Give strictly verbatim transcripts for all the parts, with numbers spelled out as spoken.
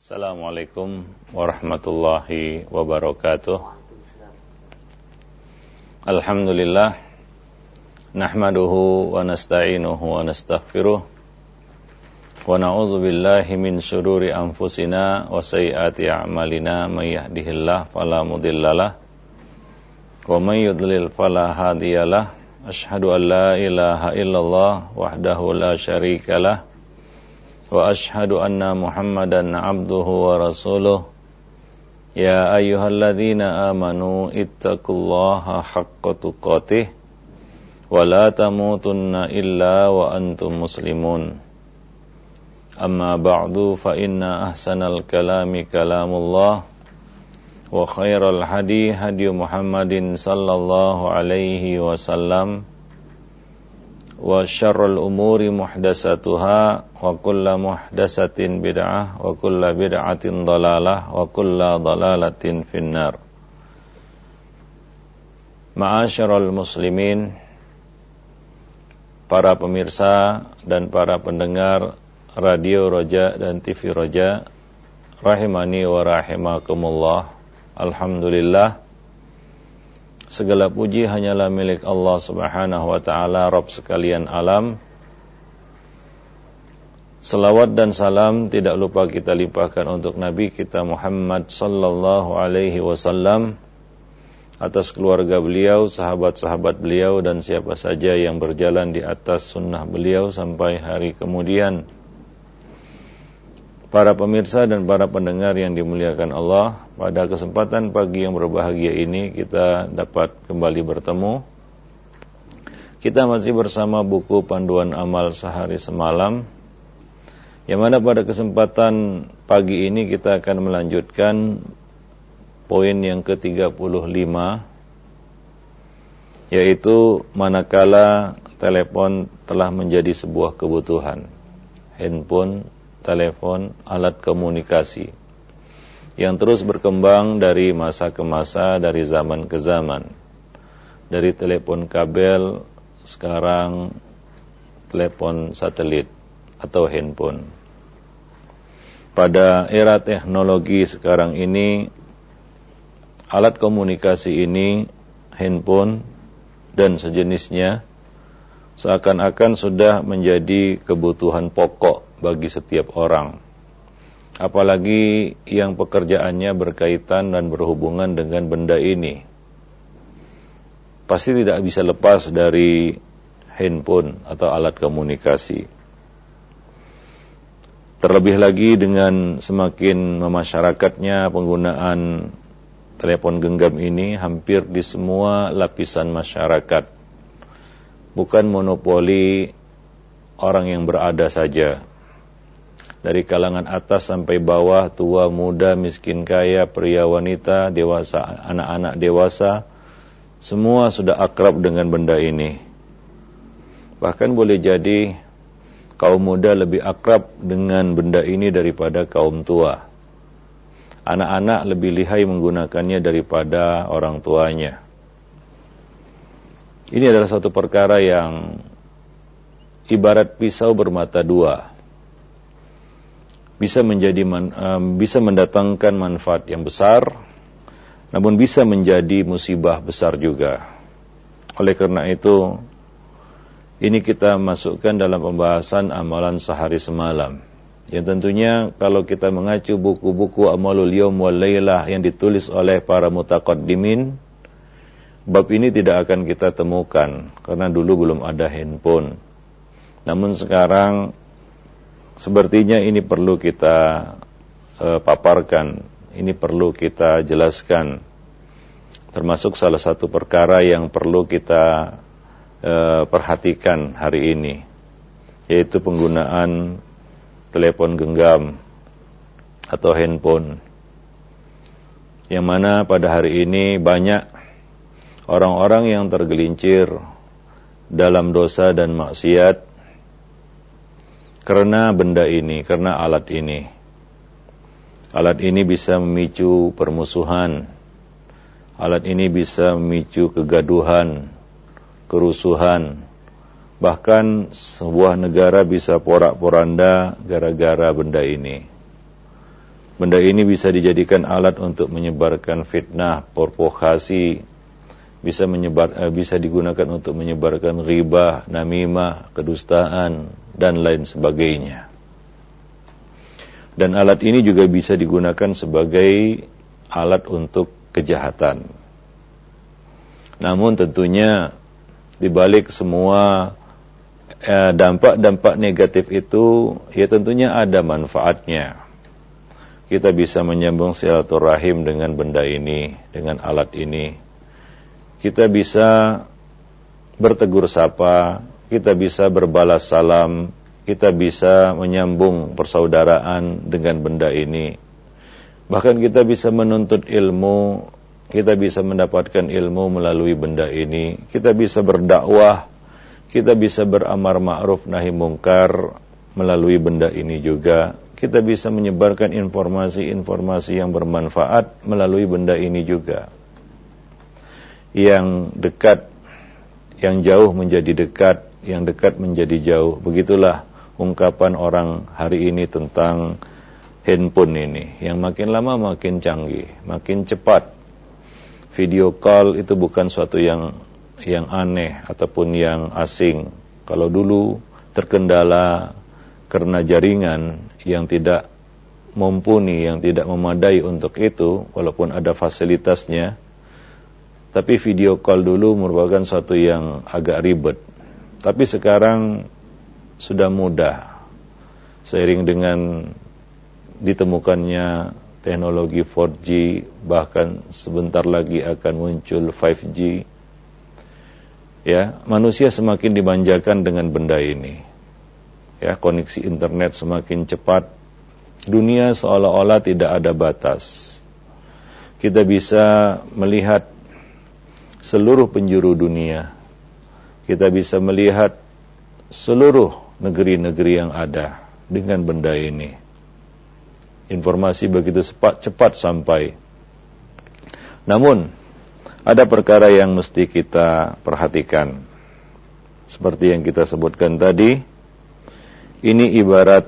Assalamualaikum warahmatullahi wabarakatuh. Alhamdulillah, nahmaduhu wa nasta'inuhu wa nastaghfiruh, wa na'udzu billahi min syururi anfusina wa sayyiati a'malina, may yahdihillahu fala mudhillalah wa may yudlil fala hadiyalah. Asyhadu an la ilaha illallah wahdahu la syarikalah wa ashhadu anna Muhammadan abduhu wa rasuluh. Ya ayyuhalladzina amanu ittaqullaha haqqa tuqatih wa la tamutunna illa wa antum muslimun. Amma ba'du, fa inna ahsanal kalami kalamullah wa khairal hadi hadi Muhammadin sallallahu alaihi wasallam wa syarrul umuri muhdasatuha wa kulla muhdasatin bid'ah wa kulla bid'atin dalalah wa kulla dalalatin finnar. Ma'asyiral muslimin, para pemirsa dan para pendengar Radio Roja dan T V Roja, rahimani wa rahimakumullah. Alhamdulillah, segala puji hanyalah milik Allah subhanahu wa ta'ala, Rabb sekalian alam. Salawat dan salam tidak lupa kita limpahkan untuk Nabi kita Muhammad sallallahu alaihi wasallam, atas keluarga beliau, sahabat-sahabat beliau, dan siapa saja yang berjalan di atas sunnah beliau sampai hari kemudian. Para pemirsa dan para pendengar yang dimuliakan Allah, pada kesempatan pagi yang berbahagia ini kita dapat kembali bertemu. Kita masih bersama buku Panduan Amal Sehari Semalam, yang mana pada kesempatan pagi ini kita akan melanjutkan poin yang ke tiga puluh lima, yaitu manakala telepon telah menjadi sebuah kebutuhan. Handphone, telepon, alat komunikasi yang terus berkembang dari masa ke masa, dari zaman ke zaman. Dari telepon kabel, sekarang telepon satelit atau handphone. Pada era teknologi sekarang ini, alat komunikasi ini, handphone dan sejenisnya, seakan-akan sudah menjadi kebutuhan pokok bagi setiap orang. Apalagi yang pekerjaannya berkaitan dan berhubungan dengan benda ini, pasti tidak bisa lepas dari handphone atau alat komunikasi. Terlebih lagi dengan semakin memasyarakatnya penggunaan telepon genggam ini hampir di semua lapisan masyarakat. Bukan monopoli orang yang berada saja. Dari kalangan atas sampai bawah, tua, muda, miskin, kaya, pria, wanita, dewasa, anak-anak dewasa, semua sudah akrab dengan benda ini. Bahkan boleh jadi kaum muda lebih akrab dengan benda ini daripada kaum tua. Anak-anak lebih lihai menggunakannya daripada orang tuanya. Ini adalah suatu perkara yang ibarat pisau bermata dua. Bisa menjadi man, um, bisa mendatangkan manfaat yang besar, namun bisa menjadi musibah besar juga. Oleh karena itu, ini kita masukkan dalam pembahasan amalan sehari semalam. Yang tentunya kalau kita mengacu buku-buku Amalul Yawm wal Lailah yang ditulis oleh para mutaqaddimin, bab ini tidak akan kita temukan karena dulu belum ada handphone. Namun sekarang sepertinya ini perlu kita uh, paparkan, ini perlu kita jelaskan. Termasuk salah satu perkara yang perlu kita uh, perhatikan hari ini, yaitu penggunaan telepon genggam atau handphone. Yang mana pada hari ini banyak orang-orang yang tergelincir dalam dosa dan maksiat karena benda ini, karena alat ini. Alat ini bisa memicu permusuhan. Alat ini bisa memicu kegaduhan, kerusuhan. Bahkan sebuah negara bisa porak-poranda gara-gara benda ini. Benda ini bisa dijadikan alat untuk menyebarkan fitnah, provokasi, bisa menyebar, eh, bisa digunakan untuk menyebarkan ghibah, namimah, kedustaan, dan lain sebagainya. Dan alat ini juga bisa digunakan sebagai alat untuk kejahatan. Namun tentunya di balik semua eh, dampak-dampak negatif itu, ya tentunya ada manfaatnya. Kita bisa menyambung silaturahim dengan benda ini, dengan alat ini. Kita bisa bertegur sapa, kita bisa berbalas salam, kita bisa menyambung persaudaraan dengan benda ini. Bahkan kita bisa menuntut ilmu, kita bisa mendapatkan ilmu melalui benda ini. Kita bisa berdakwah, kita bisa beramar ma'ruf nahi mungkar melalui benda ini juga. Kita bisa menyebarkan informasi-informasi yang bermanfaat melalui benda ini juga. Yang dekat, yang jauh menjadi dekat, yang dekat menjadi jauh. Begitulah ungkapan orang hari ini tentang handphone ini, yang makin lama makin canggih, makin cepat. Video call itu bukan suatu yang yang aneh ataupun yang asing. Kalau dulu terkendala karena jaringan yang tidak mumpuni, yang tidak memadai untuk itu, walaupun ada fasilitasnya, tapi video call dulu merupakan suatu yang agak ribet. Tapi sekarang sudah mudah, seiring dengan ditemukannya teknologi empat G, bahkan sebentar lagi akan muncul lima G. Ya, manusia semakin dimanjakan dengan benda ini. Ya, koneksi internet semakin cepat. Dunia seolah-olah tidak ada batas. Kita bisa melihat seluruh penjuru dunia. Kita bisa melihat seluruh negeri-negeri yang ada dengan benda ini. Informasi begitu cepat, cepat sampai. Namun, ada perkara yang mesti kita perhatikan. Seperti yang kita sebutkan tadi, ini ibarat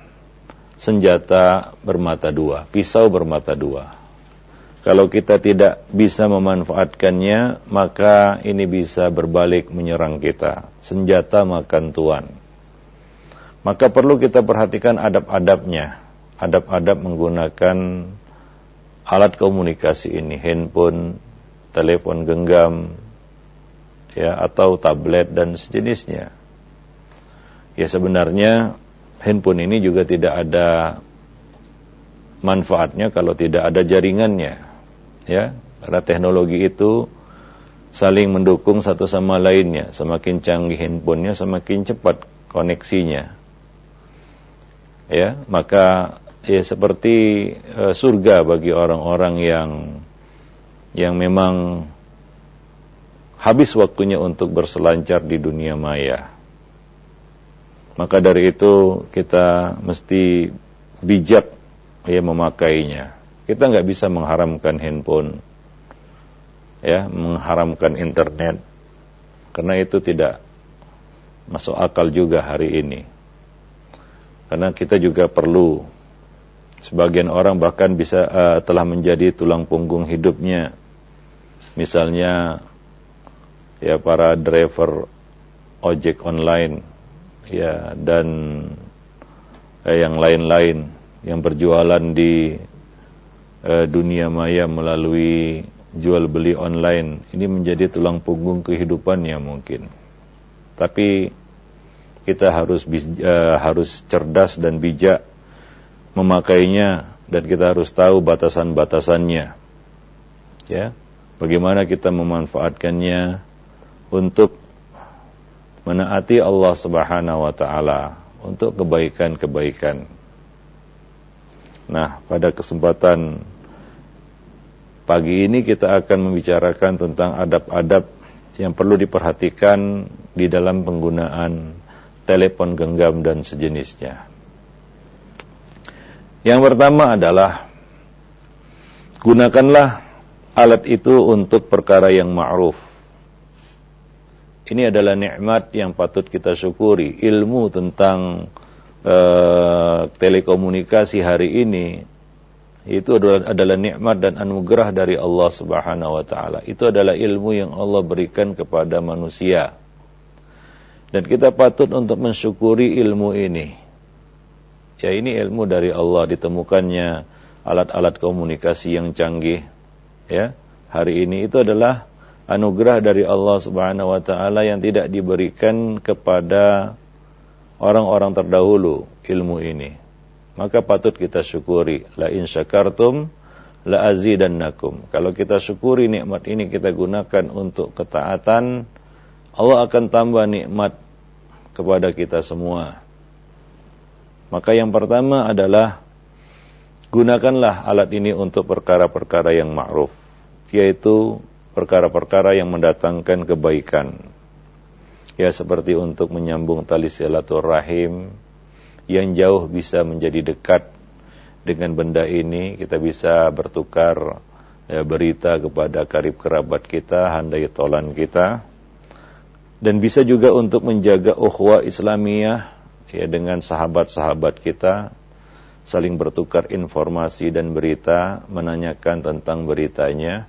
senjata bermata dua, pisau bermata dua. Kalau kita tidak bisa memanfaatkannya, maka ini bisa berbalik menyerang kita. Senjata makan tuan. Maka perlu kita perhatikan adab-adabnya. Adab-adab menggunakan alat komunikasi ini, handphone, telepon genggam, ya, atau tablet dan sejenisnya. Ya, sebenarnya handphone ini juga tidak ada manfaatnya kalau tidak ada jaringannya. Ya, karena teknologi itu saling mendukung satu sama lainnya. Semakin canggih handphonenya, semakin cepat koneksinya. Ya, maka ya seperti uh, surga bagi orang-orang yang yang memang habis waktunya untuk berselancar di dunia maya. Maka dari itu kita mesti bijak ya memakainya. Kita nggak bisa mengharamkan handphone, ya, mengharamkan internet, karena itu tidak masuk akal juga hari ini. Karena kita juga perlu, sebagian orang bahkan bisa uh, telah menjadi tulang punggung hidupnya. Misalnya ya para driver ojek online, ya, dan eh, yang lain-lain yang berjualan di eh, dunia maya melalui jual beli online. Ini menjadi tulang punggung kehidupannya mungkin. Tapi kita harus eh, harus cerdas dan bijak memakainya, dan kita harus tahu batasan-batasannya. Ya, bagaimana kita memanfaatkannya untuk menaati Allah Subhanahu wa taala, untuk kebaikan-kebaikan. Nah, pada kesempatan pagi ini kita akan membicarakan tentang adab-adab yang perlu diperhatikan di dalam penggunaan telepon genggam dan sejenisnya. Yang pertama adalah gunakanlah alat itu untuk perkara yang ma'ruf. Ini adalah nikmat yang patut kita syukuri. Ilmu tentang uh, telekomunikasi hari ini Itu adalah, adalah nikmat dan anugerah dari Allah Subhanahu wa taala. Itu adalah ilmu yang Allah berikan kepada manusia. Dan kita patut untuk mensyukuri ilmu ini. Ya, ini ilmu dari Allah, ditemukannya alat-alat komunikasi yang canggih. Ya, hari ini itu adalah anugerah dari Allah Subhanahu wa taala yang tidak diberikan kepada orang-orang terdahulu ilmu ini. Maka patut kita syukuri. La in syakartum la azidannakum. Kalau kita syukuri nikmat ini, kita gunakan untuk ketaatan, Allah akan tambah nikmat kepada kita semua. Maka yang pertama adalah gunakanlah alat ini untuk perkara-perkara yang ma'ruf, yaitu perkara-perkara yang mendatangkan kebaikan. Ya, seperti untuk menyambung tali silaturahim yang jauh bisa menjadi dekat dengan benda ini. Kita bisa bertukar ya, berita kepada karib kerabat kita, handai tolan kita, dan bisa juga untuk menjaga ukhuwah Islamiyah ya, dengan sahabat-sahabat kita, saling bertukar informasi dan berita, menanyakan tentang beritanya.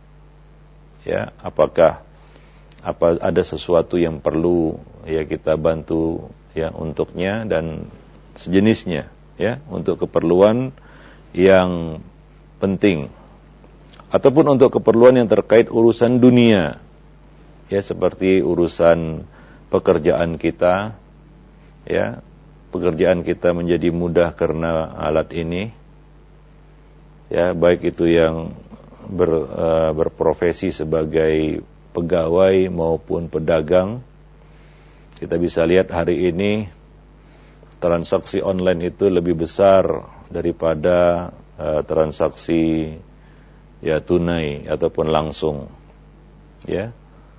Ya, apakah apa ada sesuatu yang perlu ya kita bantu ya untuknya dan sejenisnya ya, untuk keperluan yang penting ataupun untuk keperluan yang terkait urusan dunia ya, seperti urusan pekerjaan kita ya, pekerjaan kita menjadi mudah karena alat ini ya, baik itu yang ber, uh, berprofesi sebagai pegawai maupun pedagang. Kita bisa lihat hari ini transaksi online itu lebih besar daripada uh, transaksi ya tunai ataupun langsung ya.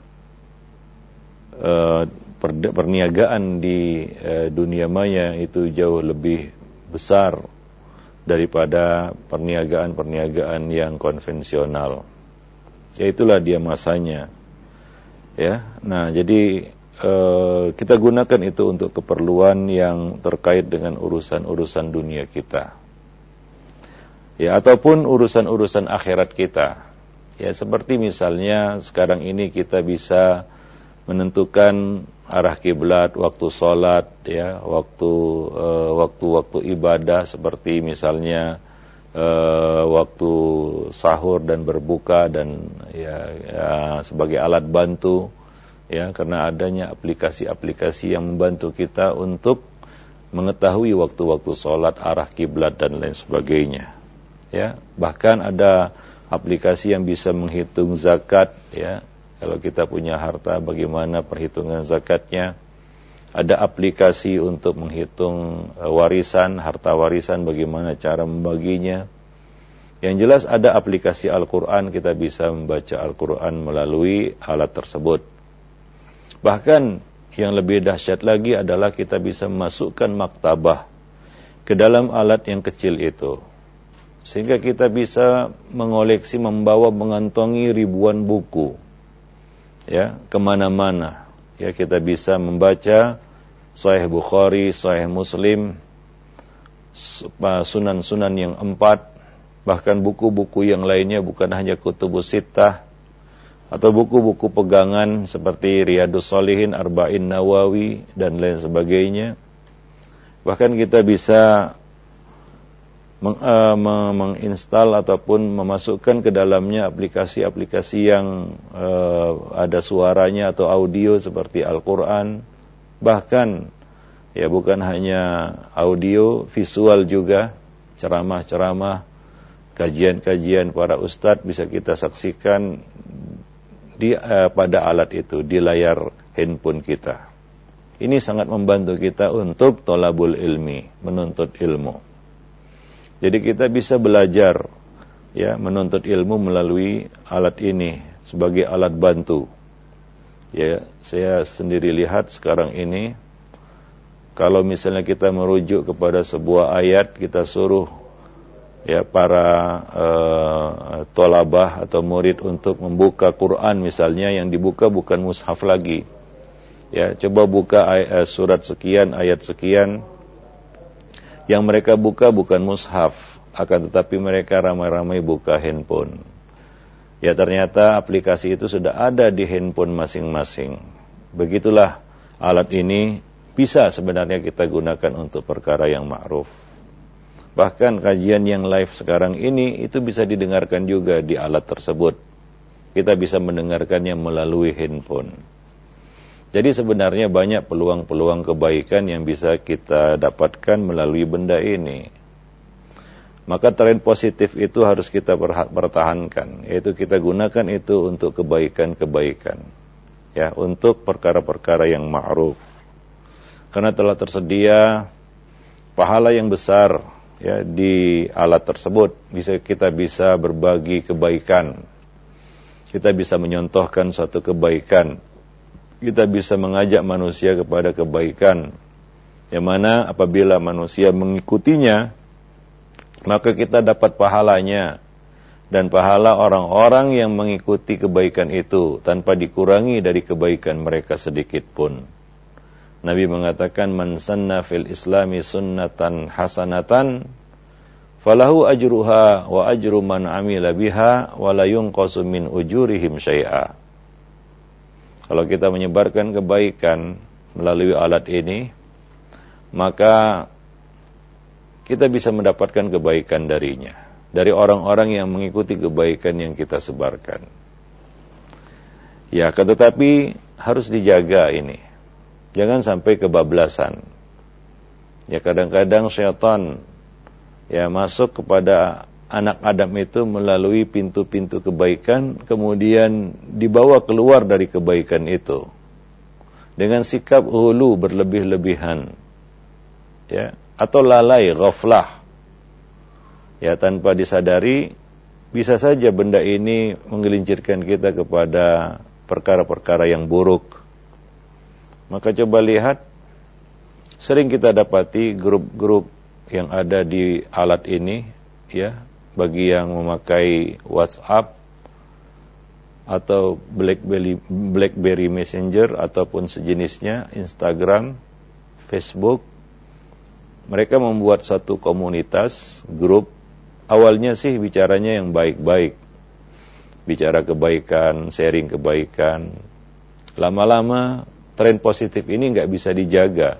Uh, per- perniagaan di uh, dunia maya itu jauh lebih besar daripada perniagaan-perniagaan yang konvensional. Ya, itulah dia masanya. Ya, nah jadi Uh, kita gunakan itu untuk keperluan yang terkait dengan urusan-urusan dunia kita ya, ataupun urusan-urusan akhirat kita ya, seperti misalnya sekarang ini kita bisa menentukan arah kiblat, waktu sholat ya, waktu uh, waktu-waktu ibadah, seperti misalnya uh, waktu sahur dan berbuka, dan ya, ya sebagai alat bantu ya, karena adanya aplikasi-aplikasi yang membantu kita untuk mengetahui waktu-waktu sholat, arah kiblat dan lain sebagainya. Ya, bahkan ada aplikasi yang bisa menghitung zakat. Ya, kalau kita punya harta, bagaimana perhitungan zakatnya? Ada aplikasi untuk menghitung warisan, harta warisan, bagaimana cara membaginya? Yang jelas ada aplikasi Al-Quran, kita bisa membaca Al-Quran melalui alat tersebut. Bahkan yang lebih dahsyat lagi adalah kita bisa memasukkan maktabah ke dalam alat yang kecil itu, sehingga kita bisa mengoleksi, membawa, mengantongi ribuan buku ya, kemana-mana ya. Kita bisa membaca Sahih Bukhari, Sahih Muslim, sunan-sunan yang empat, bahkan buku-buku yang lainnya, bukan hanya Kutubus Sittah atau buku-buku pegangan seperti Riyadus Shalihin, Arba'in Nawawi dan lain sebagainya. Bahkan kita bisa meng, uh, menginstal ataupun memasukkan ke dalamnya aplikasi-aplikasi yang uh, ada suaranya atau audio seperti Al-Quran. Bahkan ya, bukan hanya audio, visual juga, ceramah-ceramah, kajian-kajian para ustadz bisa kita saksikan di uh, pada alat itu, di layar handphone kita. Ini sangat membantu kita untuk tolabul ilmi, menuntut ilmu. Jadi kita bisa belajar ya, menuntut ilmu melalui alat ini sebagai alat bantu. Ya, saya sendiri lihat sekarang ini, kalau misalnya kita merujuk kepada sebuah ayat, kita suruh ya para uh, tolabah atau murid untuk membuka Quran misalnya, yang dibuka bukan mushaf lagi. Ya, coba buka ayat, surat sekian, ayat sekian. Yang mereka buka bukan mushaf, akan tetapi mereka ramai-ramai buka handphone. Ya ternyata aplikasi itu sudah ada di handphone masing-masing. Begitulah alat ini bisa sebenarnya kita gunakan untuk perkara yang ma'ruf. Bahkan kajian yang live sekarang ini itu bisa didengarkan juga di alat tersebut. Kita bisa mendengarkannya melalui handphone. Jadi sebenarnya banyak peluang-peluang kebaikan yang bisa kita dapatkan melalui benda ini. Maka tren positif itu harus kita pertahankan, yaitu kita gunakan itu untuk kebaikan-kebaikan, ya, untuk perkara-perkara yang ma'ruf. Karena telah tersedia pahala yang besar, ya, di alat tersebut. Bisa kita bisa berbagi kebaikan, kita bisa menyontohkan suatu kebaikan, kita bisa mengajak manusia kepada kebaikan, yang mana apabila manusia mengikutinya, maka kita dapat pahalanya dan pahala orang-orang yang mengikuti kebaikan itu tanpa dikurangi dari kebaikan mereka sedikit pun. Nabi mengatakan, man sanna fil islami sunnatan hasanatan falahu ajruha wa ajru man amila biha wa la yunqasu min ujurihim syai'a. Kalau kita menyebarkan kebaikan melalui alat ini, maka kita bisa mendapatkan kebaikan darinya, dari orang-orang yang mengikuti kebaikan yang kita sebarkan. Ya, tetapi harus dijaga ini. Jangan sampai kebablasan. Ya, kadang-kadang syaitan ya masuk kepada anak Adam itu melalui pintu-pintu kebaikan, kemudian dibawa keluar dari kebaikan itu dengan sikap hulu berlebih-lebihan. Ya, atau lalai, ghaflah. Ya, tanpa disadari, bisa saja benda ini menggelincirkan kita kepada perkara-perkara yang buruk. Maka coba lihat, sering kita dapati grup-grup yang ada di alat ini, ya, bagi yang memakai WhatsApp atau BlackBerry, BlackBerry Messenger ataupun sejenisnya, Instagram, Facebook. Mereka membuat satu komunitas, grup. Awalnya sih bicaranya yang baik-baik. Bicara kebaikan, sharing kebaikan. Lama-lama tren positif ini nggak bisa dijaga.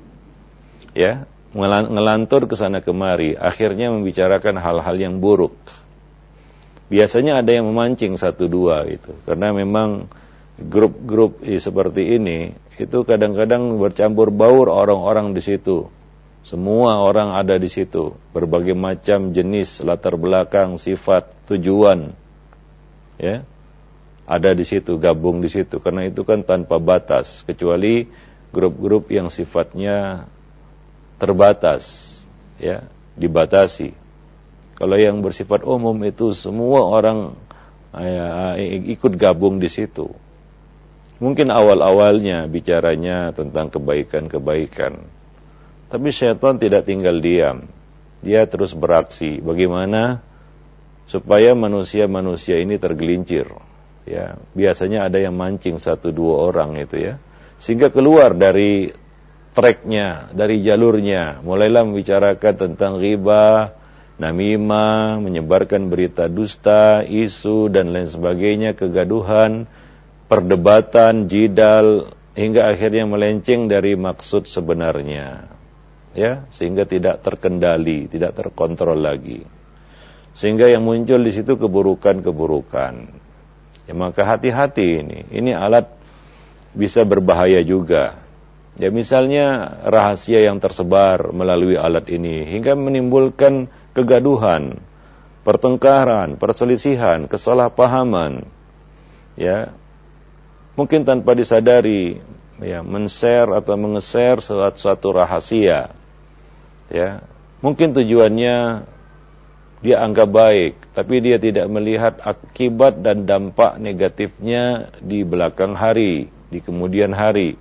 Ya, ngelantur ke sana kemari, akhirnya membicarakan hal-hal yang buruk. Biasanya ada yang memancing satu dua gitu. Karena memang grup-grup seperti ini itu kadang-kadang bercampur baur orang-orang di situ. Semua orang ada di situ, berbagai macam jenis, latar belakang, sifat, tujuan, ya, ada di situ, gabung di situ. Karena itu kan tanpa batas, kecuali grup-grup yang sifatnya terbatas, ya, dibatasi. Kalau yang bersifat umum itu semua orang ya, ikut gabung di situ. Mungkin awal-awalnya bicaranya tentang kebaikan-kebaikan. Tapi syaitan tidak tinggal diam. Dia terus beraksi. Bagaimana supaya manusia-manusia ini tergelincir. Ya, biasanya ada yang mancing satu dua orang itu ya. Sehingga keluar dari tracknya, dari jalurnya. Mulailah membicarakan tentang ghibah, namimah, menyebarkan berita dusta, isu, dan lain sebagainya, kegaduhan, perdebatan, jidal, hingga akhirnya melenceng dari maksud sebenarnya. Ya, sehingga tidak terkendali, tidak terkontrol lagi. Sehingga yang muncul di situ keburukan-keburukan. Ya, maka hati-hati ini. Ini alat bisa berbahaya juga. Ya, misalnya rahasia yang tersebar melalui alat ini hingga menimbulkan kegaduhan, pertengkaran, perselisihan, kesalahpahaman. Ya, mungkin tanpa disadari, ya, men-share atau menge-share suatu rahasia. Ya, mungkin tujuannya dia anggap baik, tapi dia tidak melihat akibat dan dampak negatifnya di belakang hari, di kemudian hari.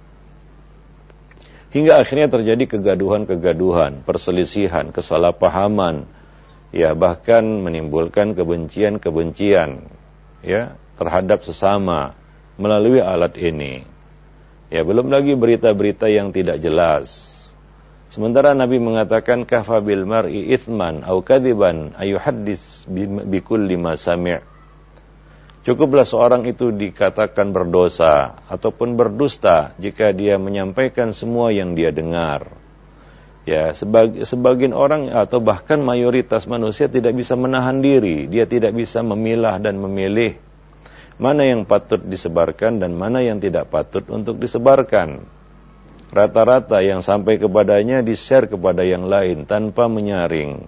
Hingga akhirnya terjadi kegaduhan-kegaduhan, perselisihan, kesalahpahaman, ya, bahkan menimbulkan kebencian-kebencian, ya, terhadap sesama melalui alat ini. Ya, belum lagi berita-berita yang tidak jelas. Sementara Nabi mengatakan kafa bil mar'i ithman au kadziban ayuhaddis bi kulli ma sami'. Cukuplah seorang itu dikatakan berdosa ataupun berdusta jika dia menyampaikan semua yang dia dengar. Ya, sebag, sebagian orang atau bahkan mayoritas manusia tidak bisa menahan diri, dia tidak bisa memilah dan memilih mana yang patut disebarkan dan mana yang tidak patut untuk disebarkan. Rata-rata yang sampai kepadanya di-share kepada yang lain tanpa menyaring,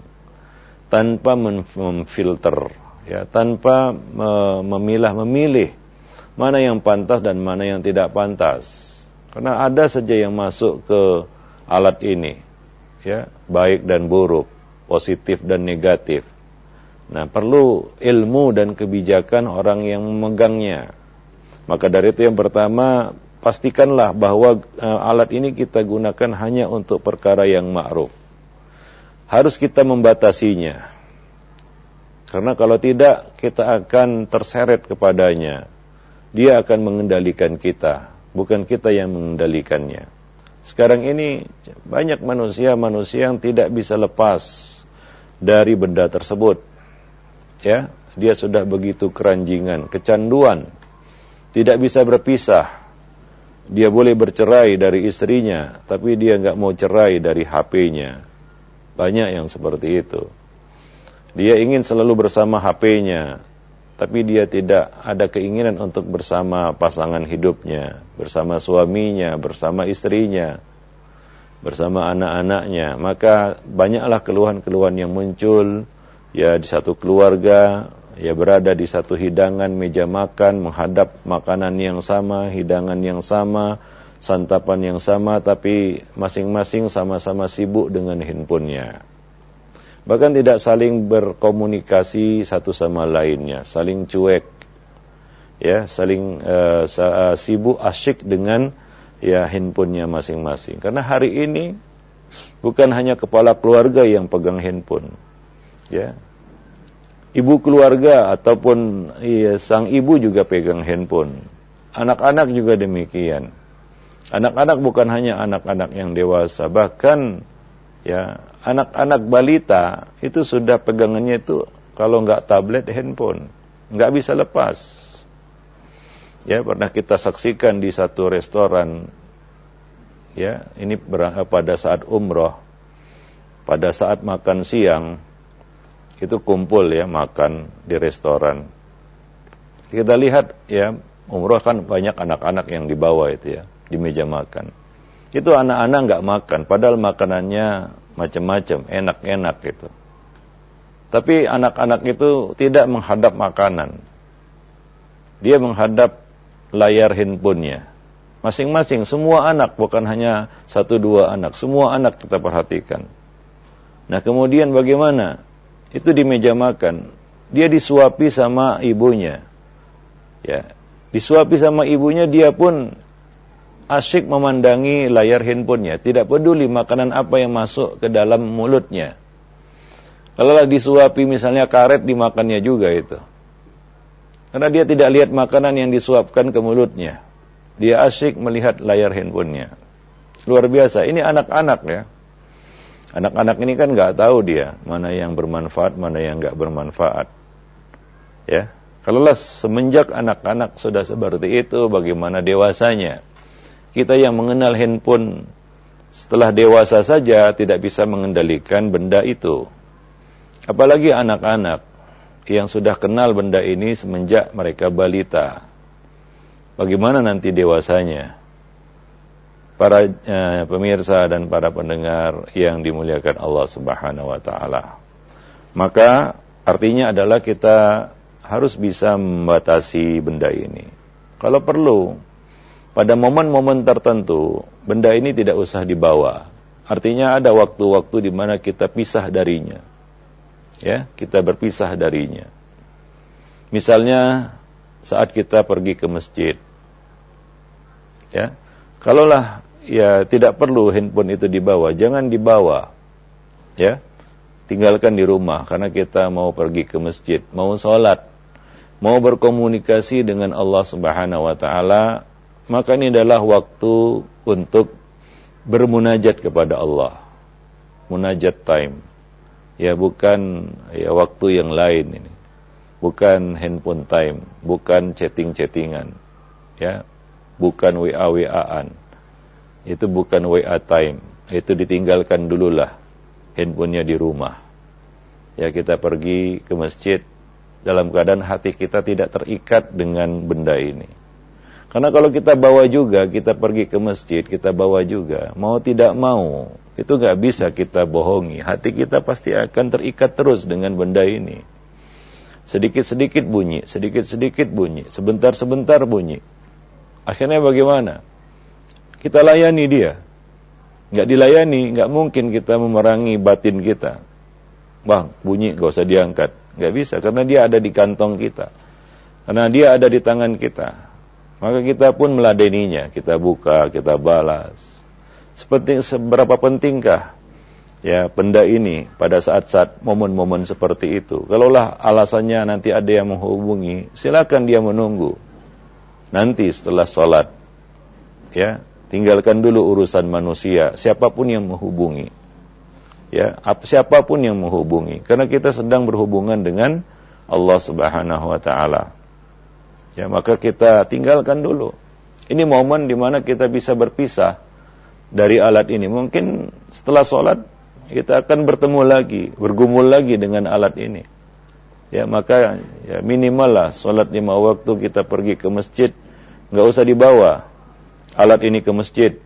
tanpa memfilter, ya, tanpa memilah memilih mana yang pantas dan mana yang tidak pantas. Karena ada saja yang masuk ke alat ini, ya, baik dan buruk, positif dan negatif. Nah, perlu ilmu dan kebijakan orang yang memegangnya. Maka dari itu yang pertama, pastikanlah bahwa uh, alat ini kita gunakan hanya untuk perkara yang ma'ruf. Harus kita membatasinya. Karena kalau tidak, kita akan terseret kepadanya. Dia akan mengendalikan kita, bukan kita yang mengendalikannya. Sekarang ini banyak manusia-manusia yang tidak bisa lepas dari benda tersebut. Ya, dia sudah begitu keranjingan, kecanduan, tidak bisa berpisah. Dia boleh bercerai dari istrinya, tapi dia nggak mau cerai dari H P-nya. Banyak yang seperti itu. Dia ingin selalu bersama H P-nya, tapi dia tidak ada keinginan untuk bersama pasangan hidupnya, bersama suaminya, bersama istrinya, bersama anak-anaknya. Maka banyaklah keluhan-keluhan yang muncul, ya, di satu keluarga, ya, berada di satu hidangan meja makan, menghadap makanan yang sama, hidangan yang sama, santapan yang sama, tapi masing-masing sama-sama sibuk dengan handphonenya. Bahkan tidak saling berkomunikasi satu sama lainnya, saling cuek, ya, saling uh, sibuk asyik dengan, ya, handphonenya masing-masing. Karena hari ini bukan hanya kepala keluarga yang pegang handphone, ya. Ibu keluarga ataupun, ya, sang ibu juga pegang handphone. Anak-anak juga demikian. Anak-anak bukan hanya anak-anak yang dewasa, bahkan, ya, anak-anak balita itu sudah pegangannya itu kalau nggak tablet, handphone, nggak bisa lepas. Ya, pernah kita saksikan di satu restoran, ya, ini pada saat umroh, pada saat makan siang. Itu kumpul, ya, makan di restoran. Kita lihat, ya, umroh kan banyak anak-anak yang dibawa itu, ya, di meja makan. Itu anak-anak nggak makan, padahal makanannya macam-macam, enak-enak gitu. Tapi anak-anak itu tidak menghadap makanan. Dia menghadap layar handphonenya. Masing-masing, semua anak, bukan hanya satu dua anak, semua anak kita perhatikan. Nah, kemudian bagaimana? Itu di meja makan, dia disuapi sama ibunya, ya, disuapi sama ibunya, dia pun asyik memandangi layar handphonenya, tidak peduli makanan apa yang masuk ke dalam mulutnya. Kalau disuapi misalnya karet, dimakannya juga itu, karena dia tidak lihat makanan yang disuapkan ke mulutnya, dia asyik melihat layar handphonenya. Luar biasa, ini anak-anak, ya. Anak-anak ini kan nggak tahu dia mana yang bermanfaat, mana yang nggak bermanfaat. Ya, kalaulah semenjak anak-anak sudah seperti itu, bagaimana dewasanya? Kita yang mengenal handphone setelah dewasa saja tidak bisa mengendalikan benda itu. Apalagi anak-anak yang sudah kenal benda ini semenjak mereka balita. Bagaimana nanti dewasanya? Para eh, pemirsa dan para pendengar yang dimuliakan Allah Subhanahu wa taala. Maka artinya adalah kita harus bisa membatasi benda ini. Kalau perlu, pada momen-momen tertentu, benda ini tidak usah dibawa. Artinya ada waktu-waktu di mana kita pisah darinya. Ya, kita berpisah darinya. Misalnya saat kita pergi ke masjid. Ya, kalaulah, ya, tidak perlu handphone itu dibawa, jangan dibawa. Ya, tinggalkan di rumah karena kita mau pergi ke masjid, mau sholat, mau berkomunikasi dengan Allah Subhanahu wa taala, maka ini adalah waktu untuk bermunajat kepada Allah. munajat time. Ya, bukan ya waktu yang lain ini. Bukan handphone time, bukan chatting-chattingan. Ya, bukan W A W A-an. Itu bukan W A time. Itu ditinggalkan dululah handphonenya di rumah. Ya, kita pergi ke masjid dalam keadaan hati kita tidak terikat dengan benda ini. Karena kalau kita bawa juga, kita pergi ke masjid, kita bawa juga, mau tidak mau, itu gak bisa kita bohongi. Hati kita pasti akan terikat terus dengan benda ini. Sedikit-sedikit bunyi, sedikit-sedikit bunyi, sebentar-sebentar bunyi. Akhirnya bagaimana? Kita layani dia. Gak dilayani, gak mungkin kita memerangi batin kita. Bang, bunyi, gak usah diangkat. Gak bisa, karena dia ada di kantong kita. Karena dia ada di tangan kita. Maka kita pun meladeninya, kita buka, kita balas. Seperti seberapa pentingkah ya benda ini pada saat-saat momen-momen seperti itu. Kalaulah alasannya nanti ada yang menghubungi, silakan dia menunggu. Nanti setelah sholat, ya tinggalkan dulu urusan manusia, siapapun yang menghubungi. Ya, siapapun yang menghubungi, karena kita sedang berhubungan dengan Allah Subhanahu wa taala. Ya, maka kita tinggalkan dulu. Ini momen di mana kita bisa berpisah dari alat ini. Mungkin setelah sholat kita akan bertemu lagi, bergumul lagi dengan alat ini. Ya, maka ya minimal lah sholat lima waktu kita pergi ke masjid, nggak usah dibawa alat ini ke masjid.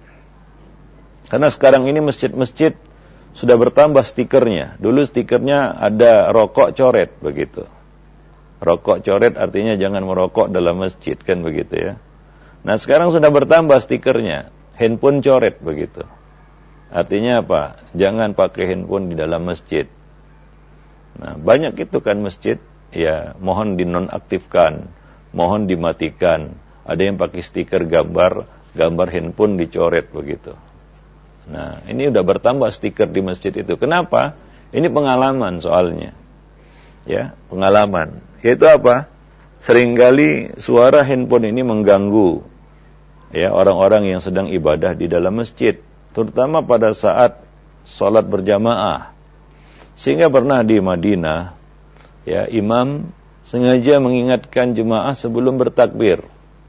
Karena sekarang ini masjid-masjid sudah bertambah stikernya. Dulu stikernya ada rokok coret begitu. Rokok coret artinya jangan merokok dalam masjid, kan begitu ya. Nah, sekarang sudah bertambah stikernya, handphone coret begitu. Artinya apa? Jangan pakai handphone di dalam masjid. Nah, banyak itu kan masjid, ya mohon dinonaktifkan, mohon dimatikan. Ada yang pakai stiker gambar, gambar handphone dicoret begitu. Nah, ini udah bertambah stiker di masjid itu. Kenapa? Ini pengalaman soalnya. Ya, pengalaman. Yaitu apa? Seringkali suara handphone ini mengganggu ya orang-orang yang sedang ibadah di dalam masjid, terutama pada saat salat berjamaah. Sehingga pernah di Madinah ya imam sengaja mengingatkan jemaah sebelum bertakbir.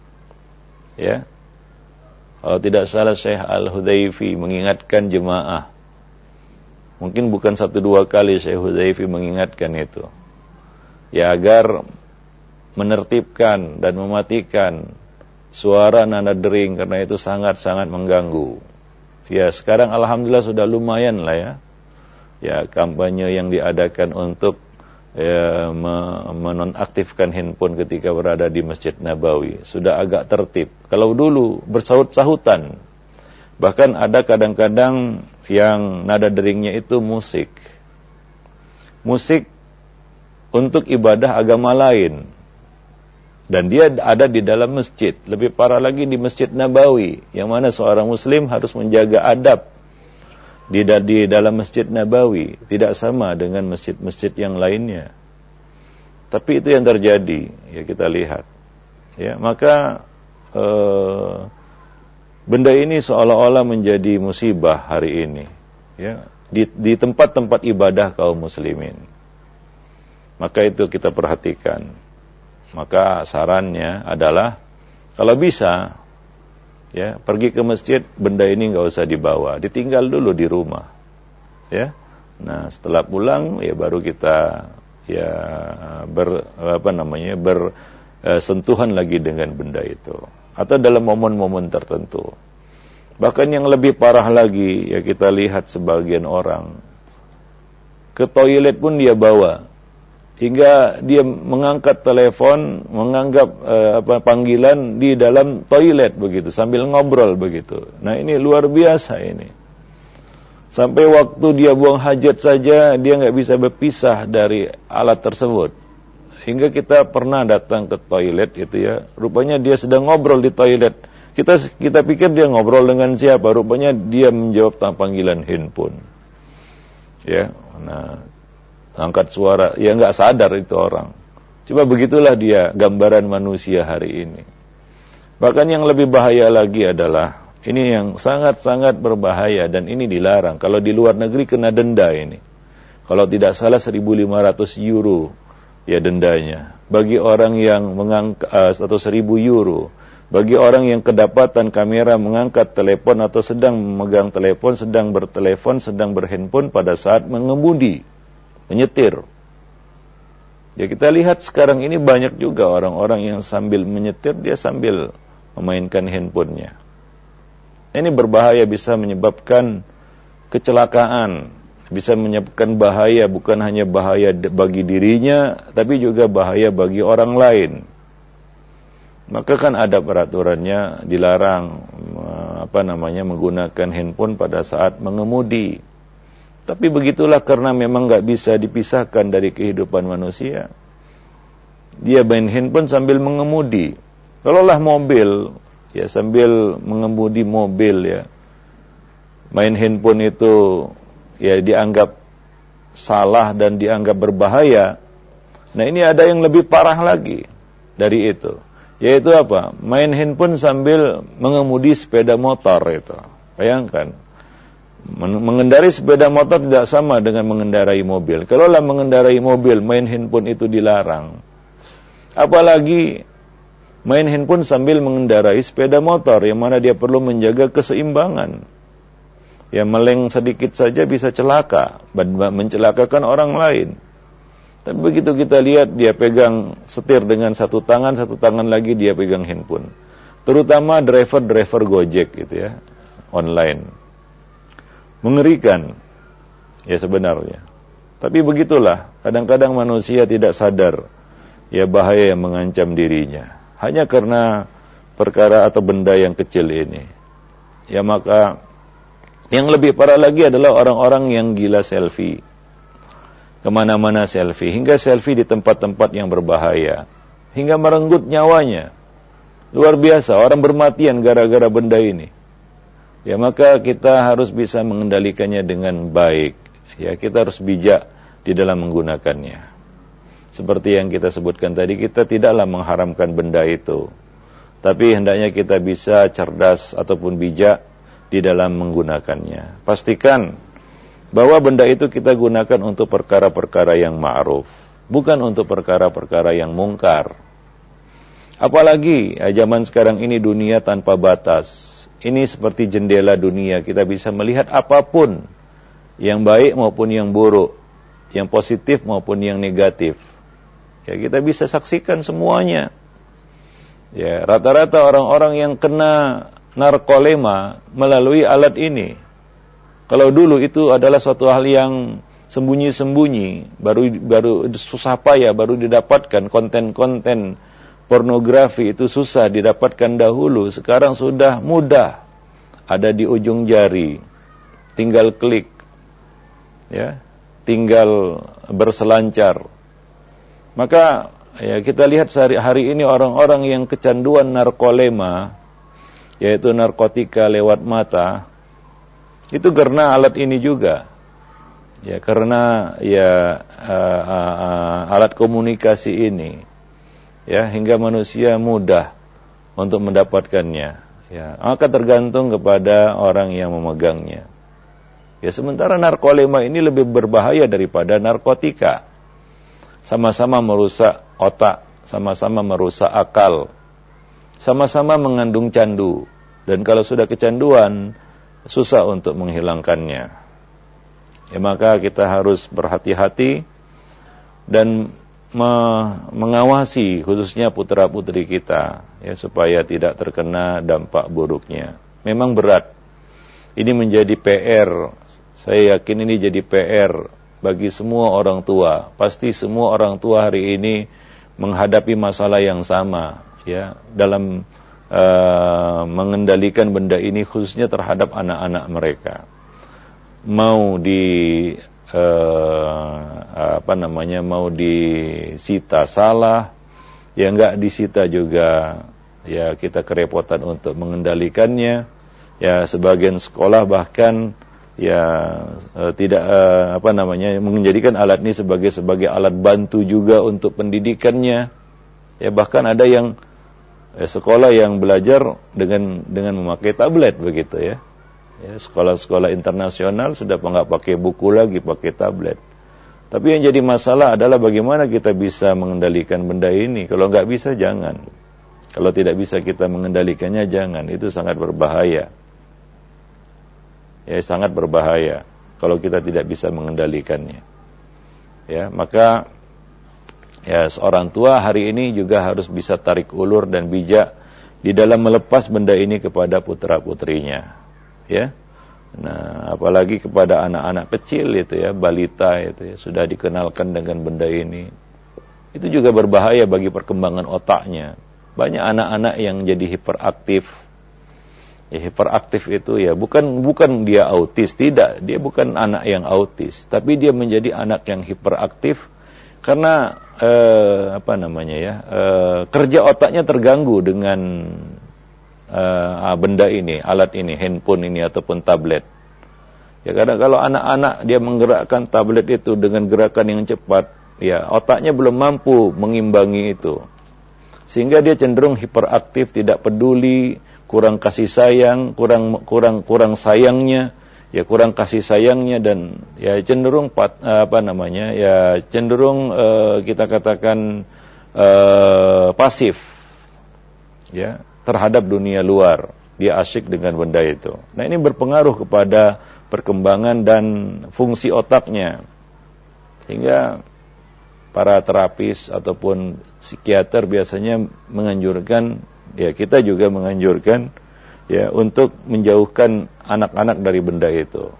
Ya. Kalau tidak salah Syekh Al-Hudayfi mengingatkan jemaah. Mungkin bukan satu dua kali Syekh Hudayfi mengingatkan itu. Ya, agar menertibkan dan mematikan suara nada dering, karena itu sangat-sangat mengganggu. Ya, sekarang alhamdulillah sudah lumayan lah ya. Ya, kampanye yang diadakan untuk ya, menonaktifkan handphone ketika berada di Masjid Nabawi sudah agak tertib. Kalau dulu bersahut-sahutan, bahkan ada kadang-kadang yang nada deringnya itu musik. Musik untuk ibadah agama lain. Dan dia ada di dalam masjid. Lebih parah lagi di Masjid Nabawi, yang mana seorang muslim harus menjaga adab di, di dalam Masjid Nabawi. Tidak sama dengan masjid-masjid yang lainnya. Tapi itu yang terjadi, ya kita lihat. Ya, maka eh, benda ini seolah-olah menjadi musibah hari ini. Ya, di, di tempat-tempat ibadah kaum muslimin. Maka itu kita perhatikan. Maka sarannya adalah kalau bisa ya pergi ke masjid, benda ini enggak usah dibawa, ditinggal dulu di rumah. Ya. Nah, setelah pulang ya baru kita ya ber apa namanya bersentuhan lagi dengan benda itu, atau dalam momen-momen tertentu. Bahkan yang lebih parah lagi ya kita lihat sebagian orang ke toilet pun dia bawa. Hingga dia mengangkat telepon, menganggap eh, apa panggilan di dalam toilet begitu, sambil ngobrol begitu. Nah, ini luar biasa ini. Sampai waktu dia buang hajat saja, dia nggak bisa berpisah dari alat tersebut. Hingga kita pernah datang ke toilet itu ya, rupanya dia sedang ngobrol di toilet. Kita kita pikir dia ngobrol dengan siapa, rupanya dia menjawab panggilan handphone. Ya, nah. Angkat suara, ya nggak sadar itu orang. Coba begitulah dia gambaran manusia hari ini. Bahkan yang lebih bahaya lagi adalah Ini yang sangat-sangat berbahaya dan ini dilarang. Kalau di luar negeri kena denda ini. Kalau tidak salah seribu lima ratus euro ya dendanya. Bagi orang yang mengangkat uh, atau seribu euro. Bagi orang yang kedapatan kamera mengangkat telepon atau sedang memegang telepon, sedang bertelepon, sedang berhandphone pada saat mengemudi, menyetir. Ya kita lihat sekarang ini banyak juga orang-orang yang sambil menyetir dia sambil memainkan handphonenya. Ini berbahaya, bisa menyebabkan kecelakaan, bisa menyebabkan bahaya, bukan hanya bahaya bagi dirinya, tapi juga bahaya bagi orang lain. Maka kan ada peraturannya, dilarang apa namanya menggunakan handphone pada saat mengemudi. Tapi begitulah karena memang nggak bisa dipisahkan dari kehidupan manusia. Dia main handphone sambil mengemudi. Kalaulah mobil, ya sambil mengemudi mobil ya, main handphone itu ya dianggap salah dan dianggap berbahaya. Nah ini ada yang lebih parah lagi dari itu, yaitu apa? Main handphone sambil mengemudi sepeda motor itu. Bayangkan, mengendarai sepeda motor tidak sama dengan mengendarai mobil. Kalaulah mengendarai mobil, main handphone itu dilarang. Apalagi main handphone sambil mengendarai sepeda motor, yang mana dia perlu menjaga keseimbangan. Ya meleng sedikit saja bisa celaka, mencelakakan orang lain. Tapi begitu kita lihat dia pegang setir dengan satu tangan, satu tangan lagi dia pegang handphone. Terutama driver-driver Gojek gitu ya, online. Mengerikan, ya sebenarnya. Tapi begitulah, kadang-kadang manusia tidak sadar, ya bahaya yang mengancam dirinya. Hanya karena perkara atau benda yang kecil ini. Ya maka, yang lebih parah lagi adalah orang-orang yang gila selfie. Kemana-mana selfie, hingga selfie di tempat-tempat yang berbahaya. Hingga merenggut nyawanya. Luar biasa, orang bermatian gara-gara benda ini. Ya maka kita harus bisa mengendalikannya dengan baik. Ya kita harus bijak di dalam menggunakannya. Seperti yang kita sebutkan tadi, kita tidaklah mengharamkan benda itu. Tapi hendaknya kita bisa cerdas ataupun bijak di dalam menggunakannya. Pastikan bahwa benda itu kita gunakan untuk perkara-perkara yang ma'ruf, bukan untuk perkara-perkara yang mungkar. Apalagi ya, zaman sekarang ini dunia tanpa batas. Ini seperti jendela dunia, kita bisa melihat apapun, yang baik maupun yang buruk, yang positif maupun yang negatif. Ya, kita bisa saksikan semuanya. Ya, rata-rata orang-orang yang kena narkolema melalui alat ini. Kalau dulu itu adalah suatu hal yang sembunyi-sembunyi, baru baru susah payah baru didapatkan konten-konten pornografi itu susah didapatkan dahulu, sekarang sudah mudah, ada di ujung jari, tinggal klik, ya, tinggal berselancar. Maka ya kita lihat sehari hari ini orang-orang yang kecanduan narkolema, yaitu narkotika lewat mata, itu karena alat ini juga, ya karena ya uh, uh, uh, alat komunikasi ini. Ya, hingga manusia mudah untuk mendapatkannya. Ya, maka tergantung kepada orang yang memegangnya. Ya, sementara narkolema ini lebih berbahaya daripada narkotika. Sama-sama merusak otak, sama-sama merusak akal, sama-sama mengandung candu. Dan kalau sudah kecanduan, susah untuk menghilangkannya. Ya, maka kita harus berhati-hati dan mengawasi khususnya putra-putri kita ya supaya tidak terkena dampak buruknya. Memang berat. Ini menjadi P R. Saya yakin ini jadi P R bagi semua orang tua. Pasti semua orang tua hari ini menghadapi masalah yang sama ya dalam uh, mengendalikan benda ini khususnya terhadap anak-anak mereka. Mau di Uh, apa namanya mau disita salah, ya enggak disita juga, ya kita kerepotan untuk mengendalikannya. Ya sebagian sekolah bahkan ya uh, tidak uh, apa namanya menjadikan alat ini sebagai sebagai alat bantu juga untuk pendidikannya. Ya bahkan ada yang Ya, sekolah yang belajar dengan dengan memakai tablet begitu ya. Ya, sekolah-sekolah internasional sudah nggak pakai buku lagi, pakai tablet. Tapi yang jadi masalah adalah bagaimana kita bisa mengendalikan benda ini. Kalau nggak bisa, jangan. Kalau tidak bisa kita mengendalikannya, jangan. Itu sangat berbahaya. Ya, sangat berbahaya kalau kita tidak bisa mengendalikannya. Ya, maka ya seorang tua hari ini juga harus bisa tarik ulur dan bijak di dalam melepas benda ini kepada putra-putrinya. Ya. Nah, apalagi kepada anak-anak kecil itu ya, balita itu ya, sudah dikenalkan dengan benda ini. Itu juga berbahaya bagi perkembangan otaknya. Banyak anak-anak yang jadi hiperaktif. Ya, hiperaktif itu ya bukan bukan dia autis, tidak, dia bukan anak yang autis, tapi dia menjadi anak yang hiperaktif karena eh, apa namanya ya, eh, kerja otaknya terganggu dengan Uh, benda ini, alat ini, handphone ini ataupun tablet. Ya kadang kalau anak-anak dia menggerakkan tablet itu dengan gerakan yang cepat, ya otaknya belum mampu mengimbangi itu. Sehingga dia cenderung hiperaktif, tidak peduli, kurang kasih sayang, kurang kurang kurang sayangnya, ya kurang kasih sayangnya dan ya cenderung pat, apa namanya? Ya cenderung uh, kita katakan uh, pasif. Ya. Terhadap dunia luar, dia asyik dengan benda itu. Nah ini berpengaruh kepada perkembangan dan fungsi otaknya, sehingga para terapis ataupun psikiater biasanya menganjurkan, ya kita juga menganjurkan, ya untuk menjauhkan anak-anak dari benda itu.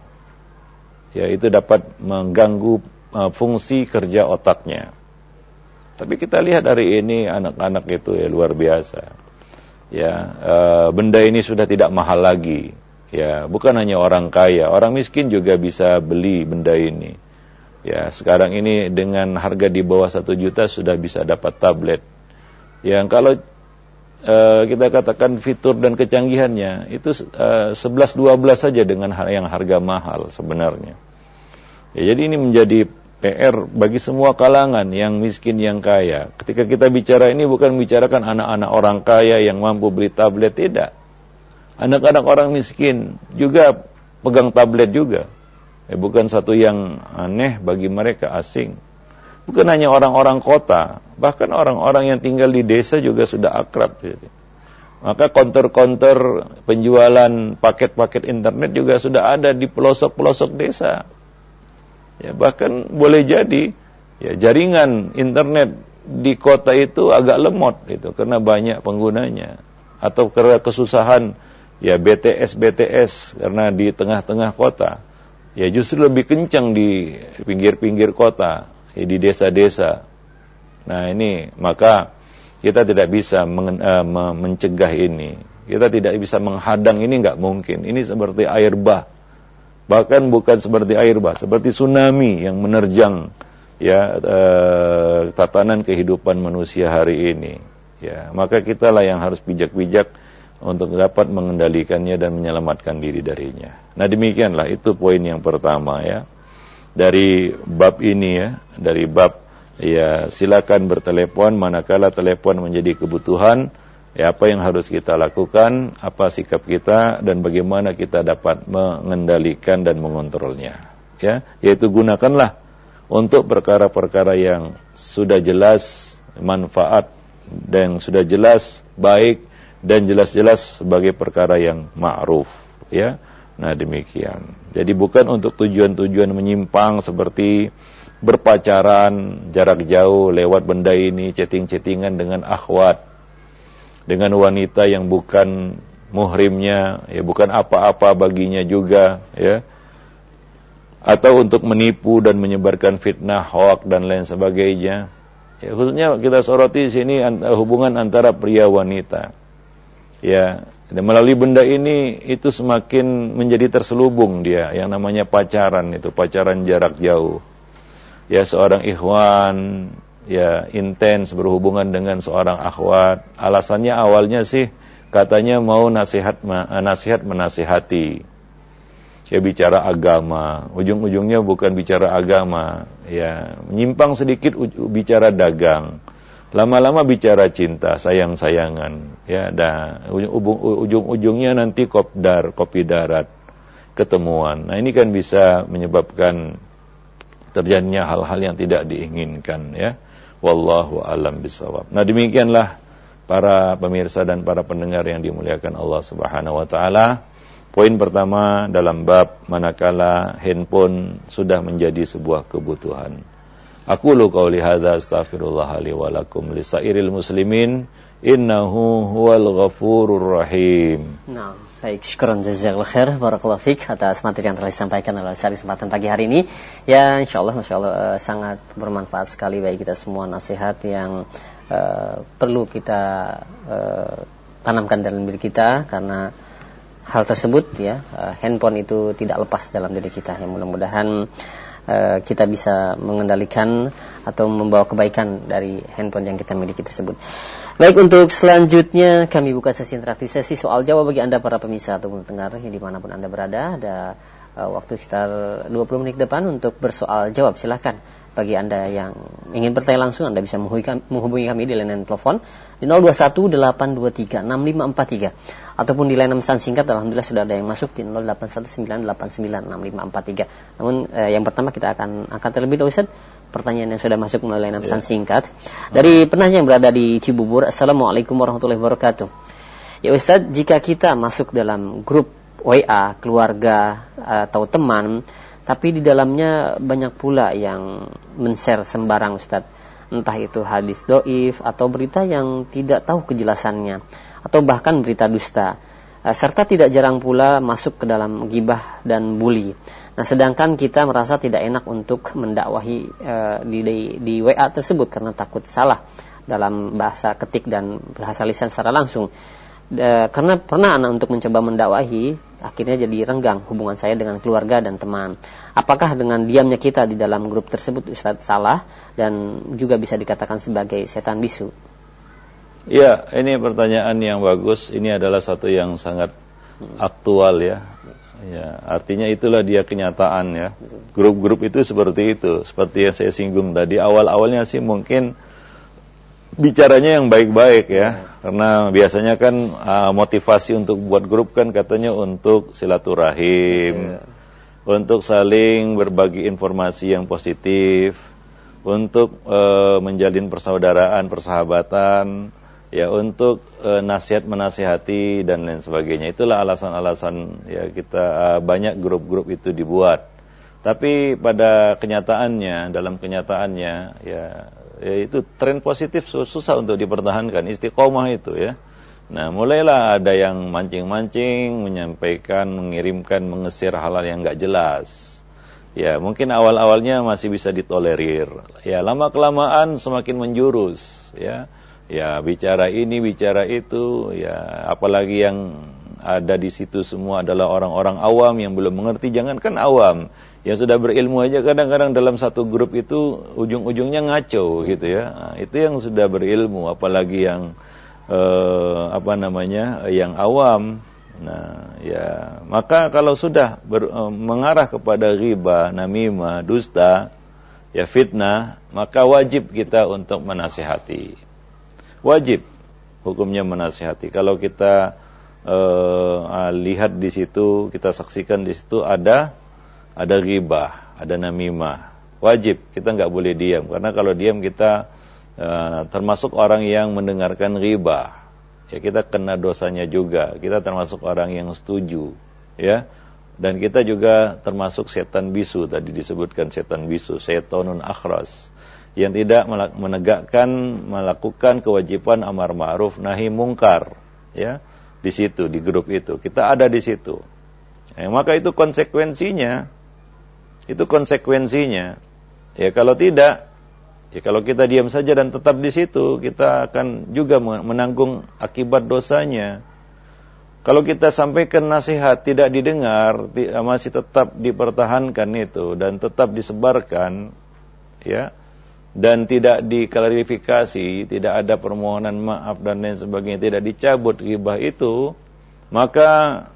Ya itu dapat mengganggu uh, fungsi kerja otaknya. Tapi kita lihat hari ini anak-anak itu ya luar biasa. Ya, e, benda ini sudah tidak mahal lagi. Ya, bukan hanya orang kaya, orang miskin juga bisa beli benda ini. Ya, sekarang ini dengan harga di bawah satu juta sudah bisa dapat tablet. Yang kalau e, kita katakan fitur dan kecanggihannya itu e, sebelas dua belas saja dengan yang harga mahal sebenarnya. Ya, jadi ini menjadi P R bagi semua kalangan, yang miskin, yang kaya. Ketika kita bicara ini bukan membicarakan anak-anak orang kaya yang mampu beli tablet, tidak. Anak-anak orang miskin juga pegang tablet juga. Ya, bukan satu yang aneh bagi mereka, asing. Bukan hanya orang-orang kota, bahkan orang-orang yang tinggal di desa juga sudah akrab. Jadi. Maka konter-konter penjualan paket-paket internet juga sudah ada di pelosok-pelosok desa. Ya, bahkan boleh jadi ya jaringan internet di kota itu agak lemot itu karena banyak penggunanya, atau karena kesusahan ya B T S B T S karena di tengah-tengah kota. Ya justru lebih kencang di pinggir-pinggir kota, ya, di desa-desa. Nah, ini maka kita tidak bisa men- uh, mencegah ini. Kita tidak bisa menghadang ini, enggak mungkin. Ini seperti air bah. Bahkan bukan seperti air bah, seperti tsunami yang menerjang ya eh, tatanan kehidupan manusia hari ini. Ya, maka kitalah yang harus bijak-bijak untuk dapat mengendalikannya dan menyelamatkan diri darinya. Nah, demikianlah itu poin yang pertama ya. Dari bab ini ya, dari bab ya silakan bertelepon manakala telepon menjadi kebutuhan. Ya, apa yang harus kita lakukan, apa sikap kita, dan bagaimana kita dapat mengendalikan dan mengontrolnya. Ya, yaitu gunakanlah untuk perkara-perkara yang sudah jelas manfaat dan sudah jelas baik dan jelas-jelas sebagai perkara yang ma'ruf. Ya, nah demikian. Jadi bukan untuk tujuan-tujuan menyimpang seperti berpacaran jarak jauh lewat benda ini, chatting-chattingan dengan akhwat, dengan wanita yang bukan muhrimnya, ya bukan apa-apa baginya juga, ya. Atau untuk menipu dan menyebarkan fitnah, hoak dan lain sebagainya. Ya, khususnya kita soroti di sini hubungan antara pria wanita. Ya, dan melalui benda ini itu semakin menjadi terselubung dia, yang namanya pacaran itu, pacaran jarak jauh. Ya, seorang ikhwan ya intens berhubungan dengan seorang akhwat. Alasannya awalnya sih katanya mau nasihat nasihat menasihati. Ya bicara agama, ujung-ujungnya bukan bicara agama, ya menyimpang sedikit bicara dagang. Lama-lama bicara cinta, sayang-sayangan, ya, dan ujung-ujungnya nanti kopdar, kopi darat, ketemuan. Nah, ini kan bisa menyebabkan terjadinya hal-hal yang tidak diinginkan, ya. Wallahu a'lam bishawab. Nah, demikianlah para pemirsa dan para pendengar yang dimuliakan Allah Subhanahu wa taala. Poin pertama dalam bab manakala handphone sudah menjadi sebuah kebutuhan. Aqulu qauli hadza astaghfirullah li wa lakum lisairil muslimin innahu huwal ghafurur rahim. Nah, baik, syukran jazakallahu khair, barakallahu fik atas materi yang telah disampaikan oleh Ustaz kesempatan pagi hari ini. Ya, insyaallah masyaallah uh, sangat bermanfaat sekali bagi kita semua, nasihat yang uh, perlu kita uh, tanamkan dalam diri kita, karena hal tersebut ya, uh, handphone itu tidak lepas dalam diri kita. Yang mudah-mudahan uh, kita bisa mengendalikan atau membawa kebaikan dari handphone yang kita miliki tersebut. Baik, untuk selanjutnya kami buka sesi interaktif, sesi soal jawab bagi Anda para pemirsa atau pendengar yang dimanapun Anda berada. Ada uh, waktu sekitar dua puluh menit ke depan untuk bersoal jawab. Silakan bagi Anda yang ingin bertanya langsung, Anda bisa menghubungi kami di layanan telepon di nol dua satu delapan dua tiga enam lima empat tiga ataupun di layanan pesan singkat. Alhamdulillah sudah ada yang masuk di nol delapan satu sembilan delapan sembilan enam lima empat tiga. Namun eh, yang pertama kita akan akan terlebih dahulu, Ustaz, pertanyaan yang sudah masuk melalui layanan pesan yeah. singkat dari penanya yang berada di Cibubur. Assalamualaikum warahmatullahi wabarakatuh. Ya Ustaz, jika kita masuk dalam grup W A keluarga atau teman, tapi di dalamnya banyak pula yang men-share sembarang, Ustaz, entah itu hadis doif atau berita yang tidak tahu kejelasannya, atau bahkan berita dusta, serta tidak jarang pula masuk ke dalam ghibah dan bully. Nah, sedangkan kita merasa tidak enak untuk mendakwahi uh, di, di, di W A tersebut karena takut salah dalam bahasa ketik dan bahasa lisan secara langsung. Uh, karena pernah anak untuk mencoba mendakwahi, akhirnya jadi renggang hubungan saya dengan keluarga dan teman. Apakah dengan diamnya kita di dalam grup tersebut, Ustaz, salah dan juga bisa dikatakan sebagai setan bisu? Ya, ini pertanyaan yang bagus. Ini adalah satu yang sangat aktual, ya. Ya, artinya itulah dia kenyataan, ya. Grup-grup itu seperti itu. Seperti yang saya singgung tadi, awal-awalnya sih mungkin bicaranya yang baik-baik, ya. Karena biasanya kan uh, motivasi untuk buat grup kan katanya untuk silaturahim, yeah. untuk saling berbagi informasi yang positif, untuk uh, menjalin persaudaraan, persahabatan, ya, untuk uh, nasihat menasihati dan lain sebagainya. Itulah alasan-alasan ya kita uh, banyak grup-grup itu dibuat. Tapi pada kenyataannya, dalam kenyataannya ya, ya itu tren positif susah untuk dipertahankan, istiqomah itu, ya. Nah, mulailah ada yang mancing-mancing, menyampaikan, mengirimkan, mengesir hal-hal yang enggak jelas. Ya, mungkin awal-awalnya masih bisa ditolerir. Ya, lama-kelamaan semakin menjurus, ya. Ya, bicara ini, bicara itu, ya, apalagi yang ada di situ semua adalah orang-orang awam yang belum mengerti. Jangankan awam, yang sudah berilmu aja kadang-kadang dalam satu grup itu ujung-ujungnya ngaco, gitu ya. Nah, itu yang sudah berilmu, apalagi yang eh, apa namanya, yang awam. Nah, ya, maka kalau sudah ber, eh, mengarah kepada riba, namimah, dusta, ya fitnah, maka wajib kita untuk menasihati. Wajib hukumnya menasihati. Kalau kita uh, lihat di situ, kita saksikan di situ ada ada ghibah, ada namimah, wajib kita nggak boleh diam, karena kalau diam kita uh, termasuk orang yang mendengarkan ghibah, ya kita kena dosanya juga. Kita termasuk orang yang setuju, ya, dan kita juga termasuk setan bisu. Tadi disebutkan setan bisu, setonun akhras, yang tidak menegakkan, melakukan kewajiban amar ma'ruf nahi mungkar, ya, di situ, di grup itu kita ada di situ. Ya, maka itu konsekuensinya, itu konsekuensinya. Ya, kalau tidak, ya kalau kita diam saja dan tetap di situ, kita akan juga menanggung akibat dosanya. Kalau kita sampaikan nasihat tidak didengar, masih tetap dipertahankan itu dan tetap disebarkan, ya, dan tidak diklarifikasi, tidak ada permohonan maaf dan lain sebagainya, tidak dicabut ghibah itu, maka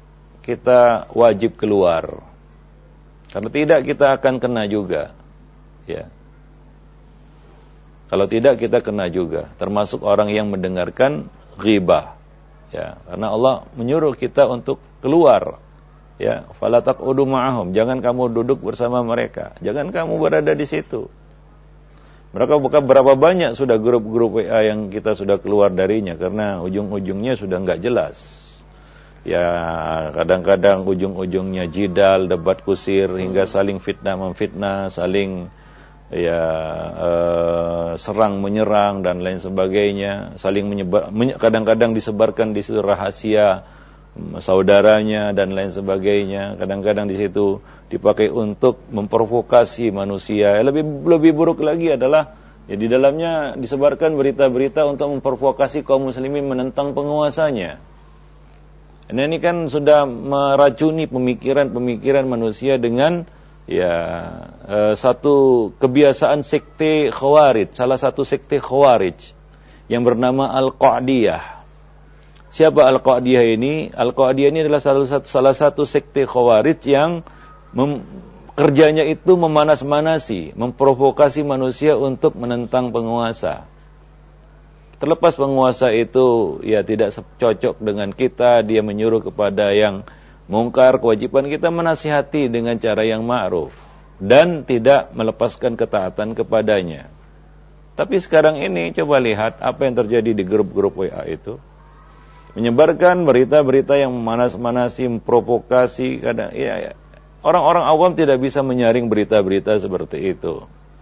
kita wajib keluar. Kalau tidak kita akan kena juga, ya. Kalau tidak kita kena juga, termasuk orang yang mendengarkan ghibah. Ya, karena Allah menyuruh kita untuk keluar. Ya, fala taqudu ma'ahum, jangan kamu duduk bersama mereka, jangan kamu berada di situ. Mereka bukan berapa banyak sudah grup-grup W A yang kita sudah keluar darinya karena ujung-ujungnya sudah enggak jelas. Ya, kadang-kadang ujung-ujungnya jidal, debat kusir hingga saling fitnah memfitnah, saling ya eh, serang menyerang dan lain sebagainya, saling menyebar, menye, kadang-kadang disebarkan di situ rahasia saudaranya dan lain sebagainya. Kadang-kadang di situ dipakai untuk memprovokasi manusia. Lebih lebih buruk lagi adalah ya di dalamnya disebarkan berita-berita untuk memprovokasi kaum muslimin menentang penguasanya. Nah, ini kan sudah meracuni pemikiran-pemikiran manusia dengan ya eh, satu kebiasaan sekte Khawarij, salah satu sekte Khawarij yang bernama Al-Qa'diyah. Siapa Al-Qa'diyah ini? Al-Qa'diyah ini adalah salah satu, salah satu sekte Khawarij yang mem, kerjanya itu memanas-manasi, memprovokasi manusia untuk menentang penguasa. Terlepas penguasa itu ya tidak cocok dengan kita, dia menyuruh kepada yang mungkar, kewajiban kita menasihati dengan cara yang ma'ruf dan tidak melepaskan ketaatan kepadanya. Tapi sekarang ini coba lihat apa yang terjadi di grup-grup W A itu. Menyebarkan berita-berita yang memanas-manasi, memprovokasi. Kadang, ya, ya. Orang-orang awam tidak bisa menyaring berita-berita seperti itu.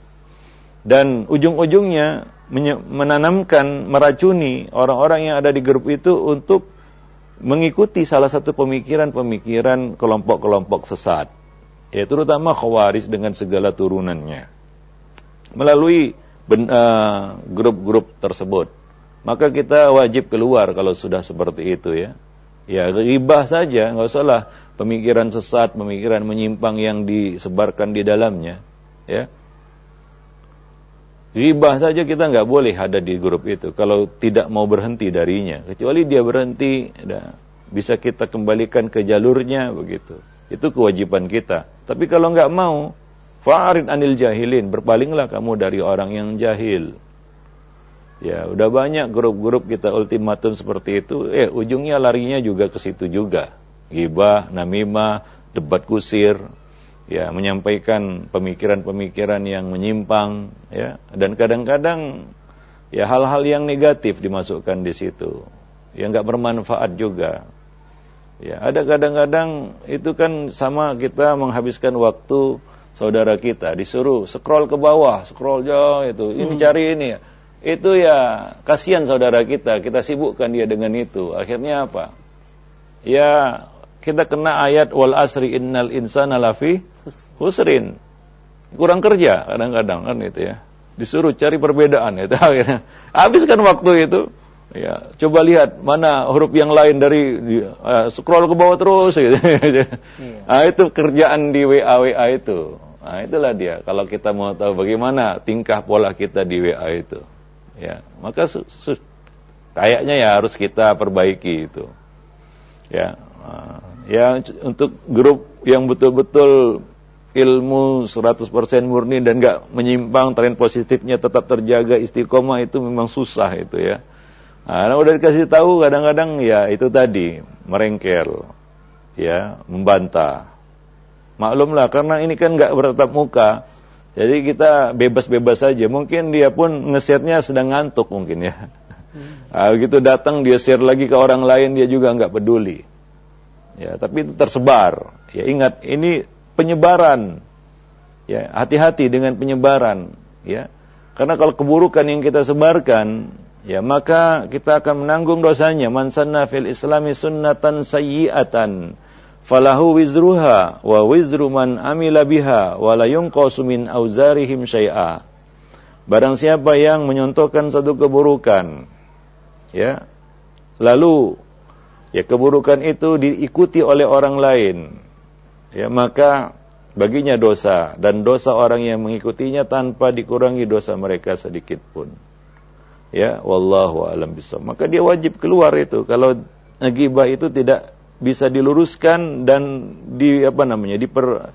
Dan ujung-ujungnya menanamkan, meracuni orang-orang yang ada di grup itu untuk mengikuti salah satu pemikiran-pemikiran kelompok-kelompok sesat. Ya, terutama Khawarij dengan segala turunannya. Melalui ben, uh, grup-grup tersebut. Maka kita wajib keluar kalau sudah seperti itu ya. Ya, ghibah saja, enggak usahlah pemikiran sesat, pemikiran menyimpang yang disebarkan di dalamnya, ya. Ghibah saja kita enggak boleh ada di grup itu kalau tidak mau berhenti darinya. Kecuali dia berhenti, ya, bisa kita kembalikan ke jalurnya begitu. Itu kewajiban kita. Tapi kalau enggak mau, fa'arid anil jahilin, berpalinglah kamu dari orang yang jahil. Ya, udah banyak grup-grup kita ultimatum seperti itu, eh ujungnya larinya juga ke situ juga. Ghibah, namimah, debat kusir, ya, menyampaikan pemikiran-pemikiran yang menyimpang, ya, dan kadang-kadang ya hal-hal yang negatif dimasukkan di situ, yang enggak bermanfaat juga. Ya, ada kadang-kadang itu kan sama kita menghabiskan waktu saudara kita, disuruh scroll ke bawah, scroll jauh itu, ini cari ini ya. Itu ya kasihan saudara kita, kita sibukkan dia dengan itu. Akhirnya apa? Ya kita kena ayat wal asri innal insana lafi husrin. Kurang kerja kadang-kadang kan itu ya. Disuruh cari perbedaan itu akhirnya. Habiskan waktu itu. Ya, coba lihat mana huruf yang lain dari uh, scroll ke bawah terus gitu. Iya. Nah, itu kerjaan di W A W A itu. Nah, itulah dia. Kalau kita mau tahu bagaimana tingkah pola kita di W A itu. Ya, maka su- su- kayaknya ya harus kita perbaiki itu. Ya, uh, ya untuk grup yang betul-betul ilmu seratus persen murni dan enggak menyimpang, tren positifnya tetap terjaga, istiqomah itu memang susah itu ya. Nah, udah dikasih tahu kadang-kadang ya itu tadi merengkel, ya, membantah. Maklumlah karena ini kan enggak bertatap muka. Jadi kita bebas-bebas saja. Mungkin dia pun nge-share-nya sedang ngantuk mungkin ya. Hmm. Nah, begitu datang dia share lagi ke orang lain dia juga enggak peduli. Ya, tapi itu tersebar. Ya, ingat ini penyebaran. Ya, hati-hati dengan penyebaran, ya. Karena kalau keburukan yang kita sebarkan, ya maka kita akan menanggung dosanya. Man sanna fil islami sunnatan sayyi'atan falahu wizruha wa wizru man amila biha wa la yunqasu min auzarihim syai'a. Barang siapa yang menyontohkan satu keburukan, ya, lalu ya keburukan itu diikuti oleh orang lain, ya, maka baginya dosa dan dosa orang yang mengikutinya tanpa dikurangi dosa mereka sedikit pun. Ya, wallahu a'lam bishawab. Maka dia wajib keluar itu. Kalau ghibah itu tidak bisa diluruskan dan di apa namanya diper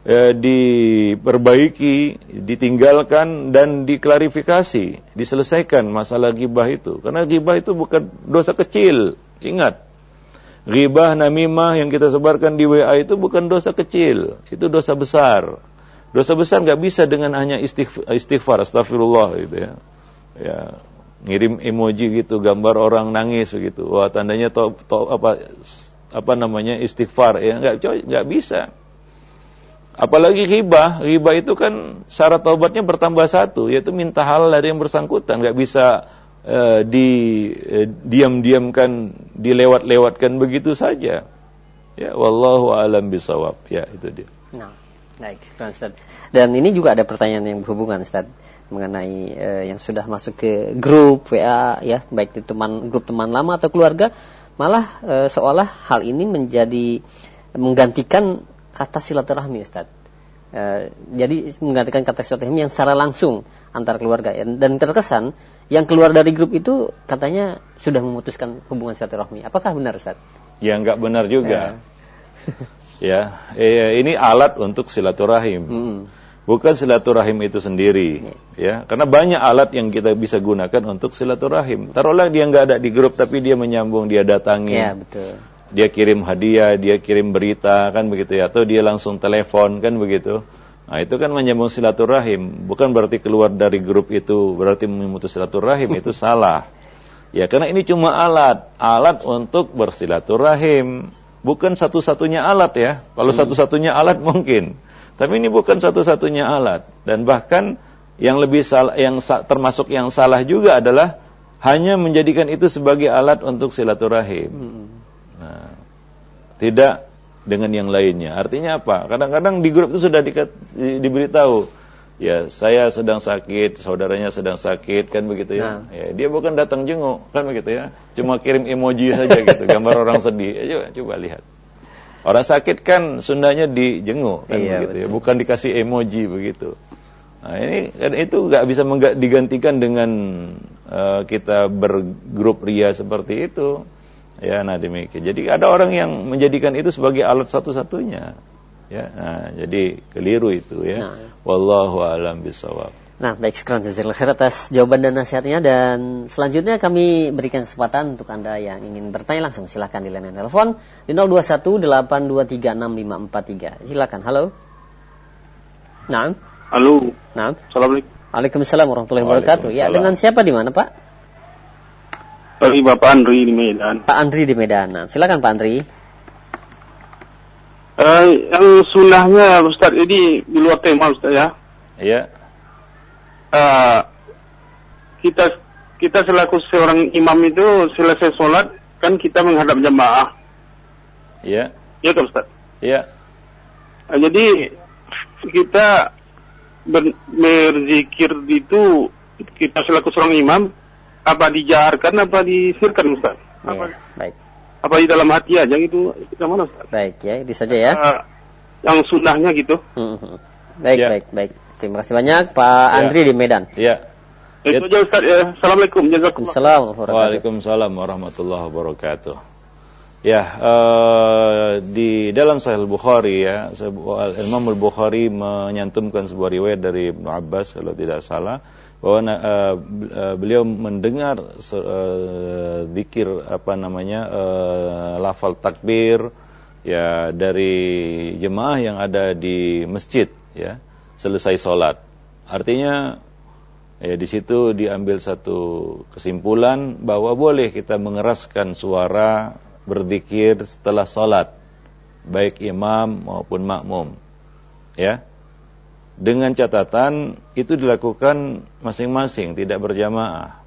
eh, diperbaiki, ditinggalkan dan diklarifikasi, diselesaikan masalah ghibah itu. Karena ghibah itu bukan dosa kecil. Ingat, ghibah, namimah yang kita sebarkan di W A itu bukan dosa kecil, itu dosa besar. Dosa besar nggak bisa dengan hanya istighfar, istighfar astagfirullah gitu ya. Ya, ngirim emoji gitu, gambar orang nangis begitu. Wah, tandanya to, to, apa apa namanya istighfar ya, nggak nggak bisa. Apalagi ghibah, ghibah itu kan syarat taubatnya bertambah satu, yaitu minta halal dari yang bersangkutan, nggak bisa uh, di uh, diam-diamkan, dilewat-lewatkan begitu saja. Ya, wallahu a'lam bishawab. Ya, itu dia. Nah, baik, Ustaz. Dan ini juga ada pertanyaan yang berhubungan, Ustaz, mengenai uh, yang sudah masuk ke grup W A ya, baik itu teman grup teman lama atau keluarga, malah uh, seolah hal ini menjadi menggantikan kata silaturahmi, Ustaz. Uh, jadi menggantikan kata silaturahmi yang secara langsung antar keluarga ya. Dan terkesan yang keluar dari grup itu katanya sudah memutuskan hubungan silaturahmi. Apakah benar, Ustaz? Ya, enggak benar juga. Ya, ya eh, ini alat untuk silaturahim. Hmm. Bukan silaturahim itu sendiri, ya. Karena banyak alat yang kita bisa gunakan untuk silaturahim. Taruhlah dia nggak ada di grup, tapi dia menyambung, dia datangi, ya, betul. Dia kirim hadiah, dia kirim berita, kan begitu ya. Atau dia langsung telepon, kan begitu. Nah, itu kan menyambung silaturahim. Bukan berarti keluar dari grup itu berarti memutus silaturahim, itu salah. Ya, karena ini cuma alat, alat untuk bersilaturahim. Bukan satu-satunya alat ya. Kalau hmm. satu-satunya alat mungkin. Tapi ini bukan satu-satunya alat, dan bahkan yang lebih salah, yang sa- termasuk yang salah juga adalah hanya menjadikan itu sebagai alat untuk silaturahim. Hmm. Nah, tidak dengan yang lainnya. Artinya apa? Kadang-kadang di grup itu sudah di, di, diberitahu, ya saya sedang sakit, saudaranya sedang sakit, kan begitu ya. Nah. Ya, dia bukan datang jenguk, kan begitu ya. Cuma kirim emoji saja gitu, gambar orang sedih. Coba, coba lihat. Orang sakit kan sundanya dijenguk kan iya, begitu ya, bukan dikasih emoji begitu. Nah, ini kan itu nggak bisa mengga- digantikan dengan uh, kita bergrup ria seperti itu. Ya, nah demikian. Jadi ada orang yang menjadikan itu sebagai alat satu-satunya. Ya, nah, jadi keliru itu ya. Nah. Wallahu a'lam bishawab. Nah, baik, sekian jazakallahu khair atas jawaban dan nasihatnya, dan selanjutnya kami berikan kesempatan untuk Anda yang ingin bertanya langsung, silakan di line telepon di nol dua satu delapan dua tiga enam lima empat tiga. Silakan. Halo. Naam. Halo. Naam. Assalamualaikum. Waalaikumsalam warahmatullahi wabarakatuh. Ya, dengan siapa di mana, Pak? Dari Bapak Andri di Medan. Pak Andri di Medan. Nah, silakan Pak Andri. Uh, yang sunnahnya Ustaz, ini di luar tema Ustaz ya. Iya. Uh, kita kita selaku seorang imam itu selesai sholat kan kita menghadap jamaah. Iya. Iya kan Ustaz? Iya. Uh, jadi kita ber, berzikir itu kita selaku seorang imam apa dijaharkan apa disirkan Ustaz? Ya, apa, baik. Apa di dalam hati aja gitu? Kita mana Ustaz? Baik ya, itu saja ya. Uh, yang sunnahnya gitu. Hmm. Baik, ya. baik, baik. Terima kasih banyak Pak Andri ya. di Medan. Iya. Itu aja Ustaz ya. Assalamualaikum. Jazakumullah. Waalaikumsalam warahmatullahi wabarakatuh. Ya, uh, di dalam Sahih Bukhari ya, Imam Al-Bukhari menyantumkan sebuah riwayat dari Ibnu Abbas kalau tidak salah, bahwa uh, uh, beliau mendengar uh, zikir apa namanya uh, lafal takbir ya dari jemaah yang ada di masjid ya selesai sholat. Artinya ya di situ diambil satu kesimpulan bahwa boleh kita mengeraskan suara berzikir setelah sholat, baik imam maupun makmum, ya. Dengan catatan itu dilakukan masing-masing, tidak berjamaah,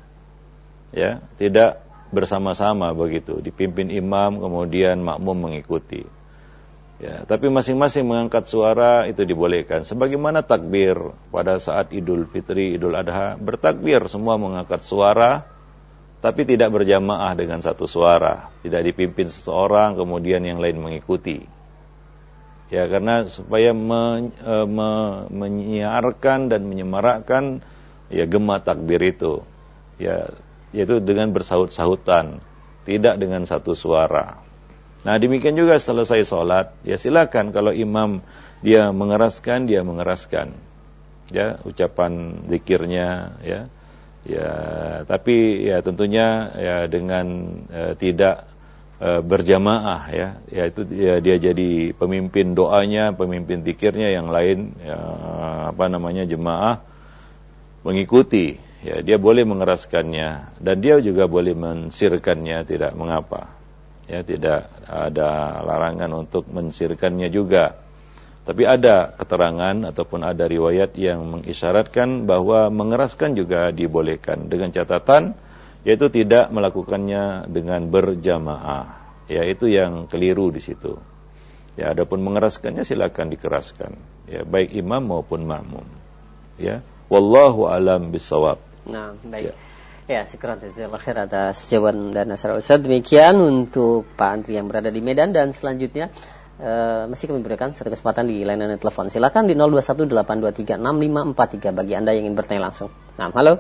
ya, tidak bersama-sama begitu, dipimpin imam kemudian makmum mengikuti. Ya, tapi masing-masing mengangkat suara itu dibolehkan. Sebagaimana takbir pada saat Idul Fitri, Idul Adha, bertakbir semua mengangkat suara, tapi tidak berjamaah dengan satu suara, tidak dipimpin seseorang kemudian yang lain mengikuti. Ya, karena supaya men, e, me, menyiarkan dan menyemarakkan ya gema takbir itu, ya, yaitu dengan bersahut-sahutan, tidak dengan satu suara. Nah, demikian juga selesai sholat, ya silakan kalau imam dia mengeraskan, dia mengeraskan, ya ucapan zikirnya, ya, ya. Tapi ya tentunya ya dengan uh, tidak uh, berjamaah, ya, ya itu ya, dia jadi pemimpin doanya, pemimpin zikirnya, yang lain ya, apa namanya jemaah mengikuti. Ya, dia boleh mengeraskannya dan dia juga boleh mensirkannya, tidak mengapa. Ya, tidak ada larangan untuk mensirkannya juga. Tapi ada keterangan ataupun ada riwayat yang mengisyaratkan bahwa mengeraskan juga dibolehkan dengan catatan yaitu tidak melakukannya dengan berjamaah. Ya, itu yang keliru di situ. Ya, adapun mengeraskannya silakan dikeraskan. Ya, baik imam maupun makmum. Ya, wallahu alam bisawab. Nah, baik. Ya, ya syukran jazakallahu khair atas jawaban dan nasihat Ustaz. Demikian untuk Pak Andri yang berada di Medan, dan selanjutnya Uh, masih kami berikan satu kesempatan di layanan telepon. Silakan di nol dua satu delapan dua tiga enam lima empat tiga bagi Anda yang ingin bertanya langsung. Nah, halo.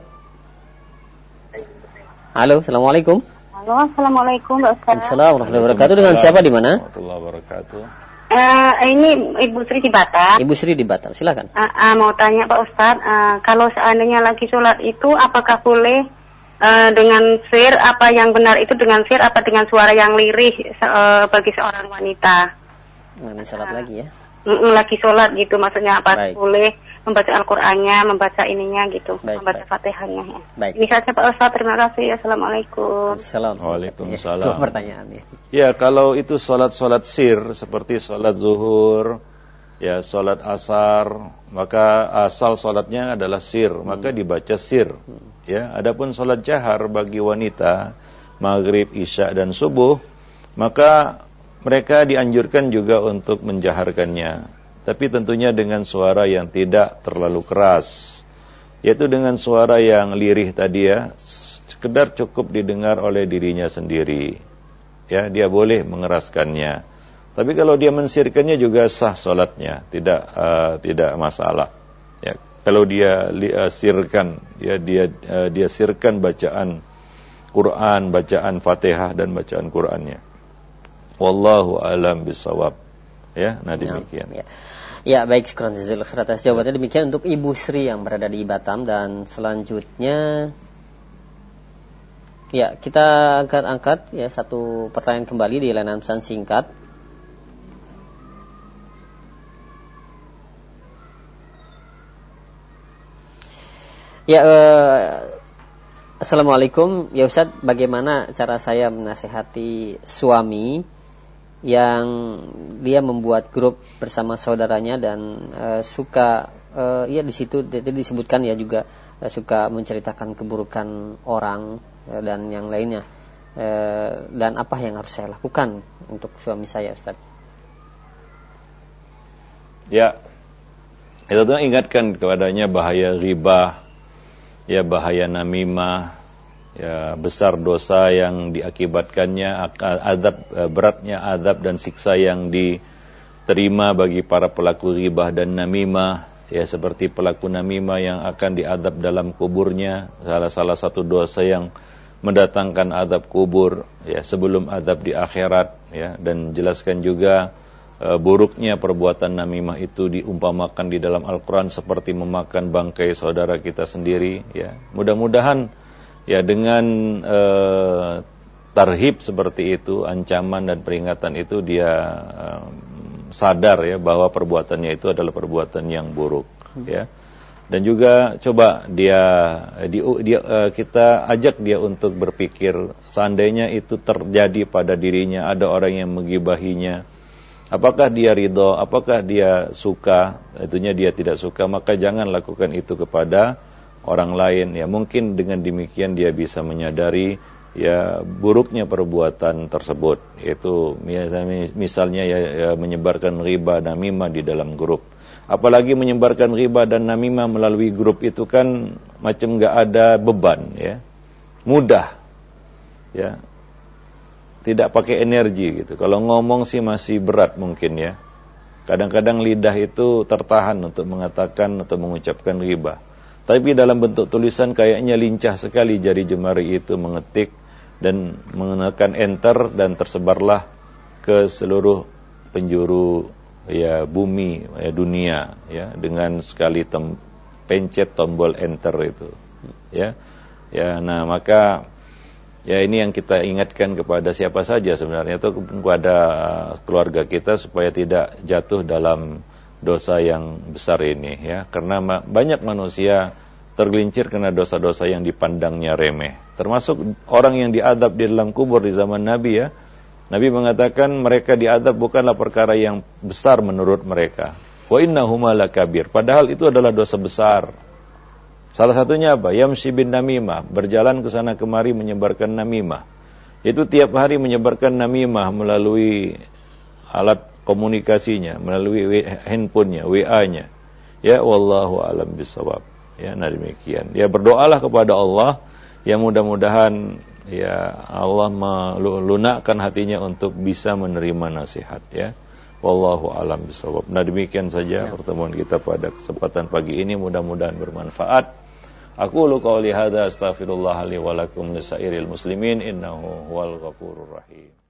Halo, Assalamualaikum. Halo, Assalamualaikum Pak Ustaz. Assalamualaikum warahmatullahi wabarakatuh. Dengan siapa di mana? Warahmatullahi wabarakatuh. Uh, ini Ibu Sri di Batam. Ibu Sri di Batam, silakan. Uh, uh, mau tanya Pak Ustaz, uh, kalau seandainya lagi sholat itu apakah boleh uh, dengan sir, apa yang benar itu dengan sir apa dengan suara yang lirih uh, bagi seorang wanita? Mana sholat uh, lagi ya? Mm, lagi sholat gitu, maksudnya apa baik. Boleh membaca Al-Qur'annya, membaca ininya gitu, baik, membaca baik. Fatihahnya ya. Baik. Ini saja Pak Ustaz, terima kasih. Assalamualaikum. Assalamualaikum. Waalaikumsalam. Itu pertanyaannya. Ya, kalau itu sholat-sholat sir seperti sholat zuhur, ya sholat asar, maka asal sholatnya adalah sir, hmm. maka dibaca sir. Hmm. Ya, adapun sholat jahar bagi wanita, maghrib, isya dan subuh, maka mereka dianjurkan juga untuk menjaharkannya, tapi tentunya dengan suara yang tidak terlalu keras, yaitu dengan suara yang lirih tadi ya, sekedar cukup didengar oleh dirinya sendiri. Ya, dia boleh mengeraskannya. Tapi kalau dia mensirkannya juga sah sholatnya, tidak uh, tidak masalah. Ya, kalau dia uh, sirkan, ya dia uh, dia sirkan bacaan Quran, bacaan Fatihah dan bacaan Qurannya. Wallahu alam bisawab. Ya, nah demikian. Ya, ya baik, syukran jazakallahu khair atas jawabannya. Demikian untuk Ibu Sri yang berada di Batam, dan selanjutnya ya kita angkat-angkat ya satu pertanyaan kembali di layanan pesan singkat. Ya, eh, Assalamualaikum. Ya Ustaz, bagaimana cara saya menasihati suami yang dia membuat grup bersama saudaranya dan uh, suka uh, ya di situ disebutkan ya juga uh, suka menceritakan keburukan orang uh, dan yang lainnya, uh, dan apa yang harus saya lakukan untuk suami saya, Ustaz? Ya, itu tuh ingatkan kepadanya bahaya ghibah, ya bahaya namimah, ya besar dosa yang diakibatkannya, azab beratnya azab dan siksa yang diterima bagi para pelaku ghibah dan namimah, ya seperti pelaku namimah yang akan diazab dalam kuburnya, salah salah satu dosa yang mendatangkan azab kubur ya sebelum azab di akhirat, ya. Dan jelaskan juga uh, buruknya perbuatan namimah itu diumpamakan di dalam Al-Qur'an seperti memakan bangkai saudara kita sendiri, ya. Mudah-mudahan ya dengan uh, tarhib seperti itu, ancaman dan peringatan itu, dia uh, sadar ya bahwa perbuatannya itu adalah perbuatan yang buruk, hmm. ya. Dan juga coba dia, di, dia uh, kita ajak dia untuk berpikir, seandainya itu terjadi pada dirinya, ada orang yang menggibahinya, apakah dia ridho, apakah dia suka? Tentunya dia tidak suka, maka jangan lakukan itu kepada orang lain, ya. Mungkin dengan demikian dia bisa menyadari ya buruknya perbuatan tersebut, yaitu misalnya, misalnya ya, ya menyebarkan riba namimah di dalam grup. Apalagi menyebarkan riba dan namimah melalui grup itu kan macam enggak ada beban, ya. Mudah. Ya. Tidak pakai energi gitu. Kalau ngomong sih masih berat mungkin, ya. Kadang-kadang lidah itu tertahan untuk mengatakan atau mengucapkan riba. Tapi dalam bentuk tulisan kayaknya lincah sekali jari jemari itu mengetik dan menekan enter, dan tersebarlah ke seluruh penjuru ya bumi, ya dunia, ya dengan sekali tem, pencet tombol enter itu, ya, ya. Nah maka ya ini yang kita ingatkan kepada siapa saja sebenarnya, itu kepada keluarga kita supaya tidak jatuh dalam dosa yang besar ini, ya, karena ma- banyak manusia tergelincir karena dosa-dosa yang dipandangnya remeh, termasuk orang yang diadab di dalam kubur di zaman Nabi, ya. Nabi mengatakan mereka diadab bukanlah perkara yang besar menurut mereka. Wa innahuma lakabir. Padahal itu adalah dosa besar. Salah satunya apa? Yamshi bin namimah, berjalan ke sana kemari menyebarkan namimah. Itu tiap hari menyebarkan namimah melalui alat komunikasinya, melalui handphonenya, W A-nya. Ya, wallahu alam bisawab. Ya, nah demikian. Ya, berdoalah kepada Allah yang mudah-mudahan ya Allah melunakkan hatinya untuk bisa menerima nasihat, ya. Wallahu alam bisawab. Nah demikian saja pertemuan kita pada kesempatan pagi ini, mudah-mudahan bermanfaat. Aqulu qouli hadza astaghfirullah li wa lakum lisairil muslimin innahu huwal ghafurur rahim.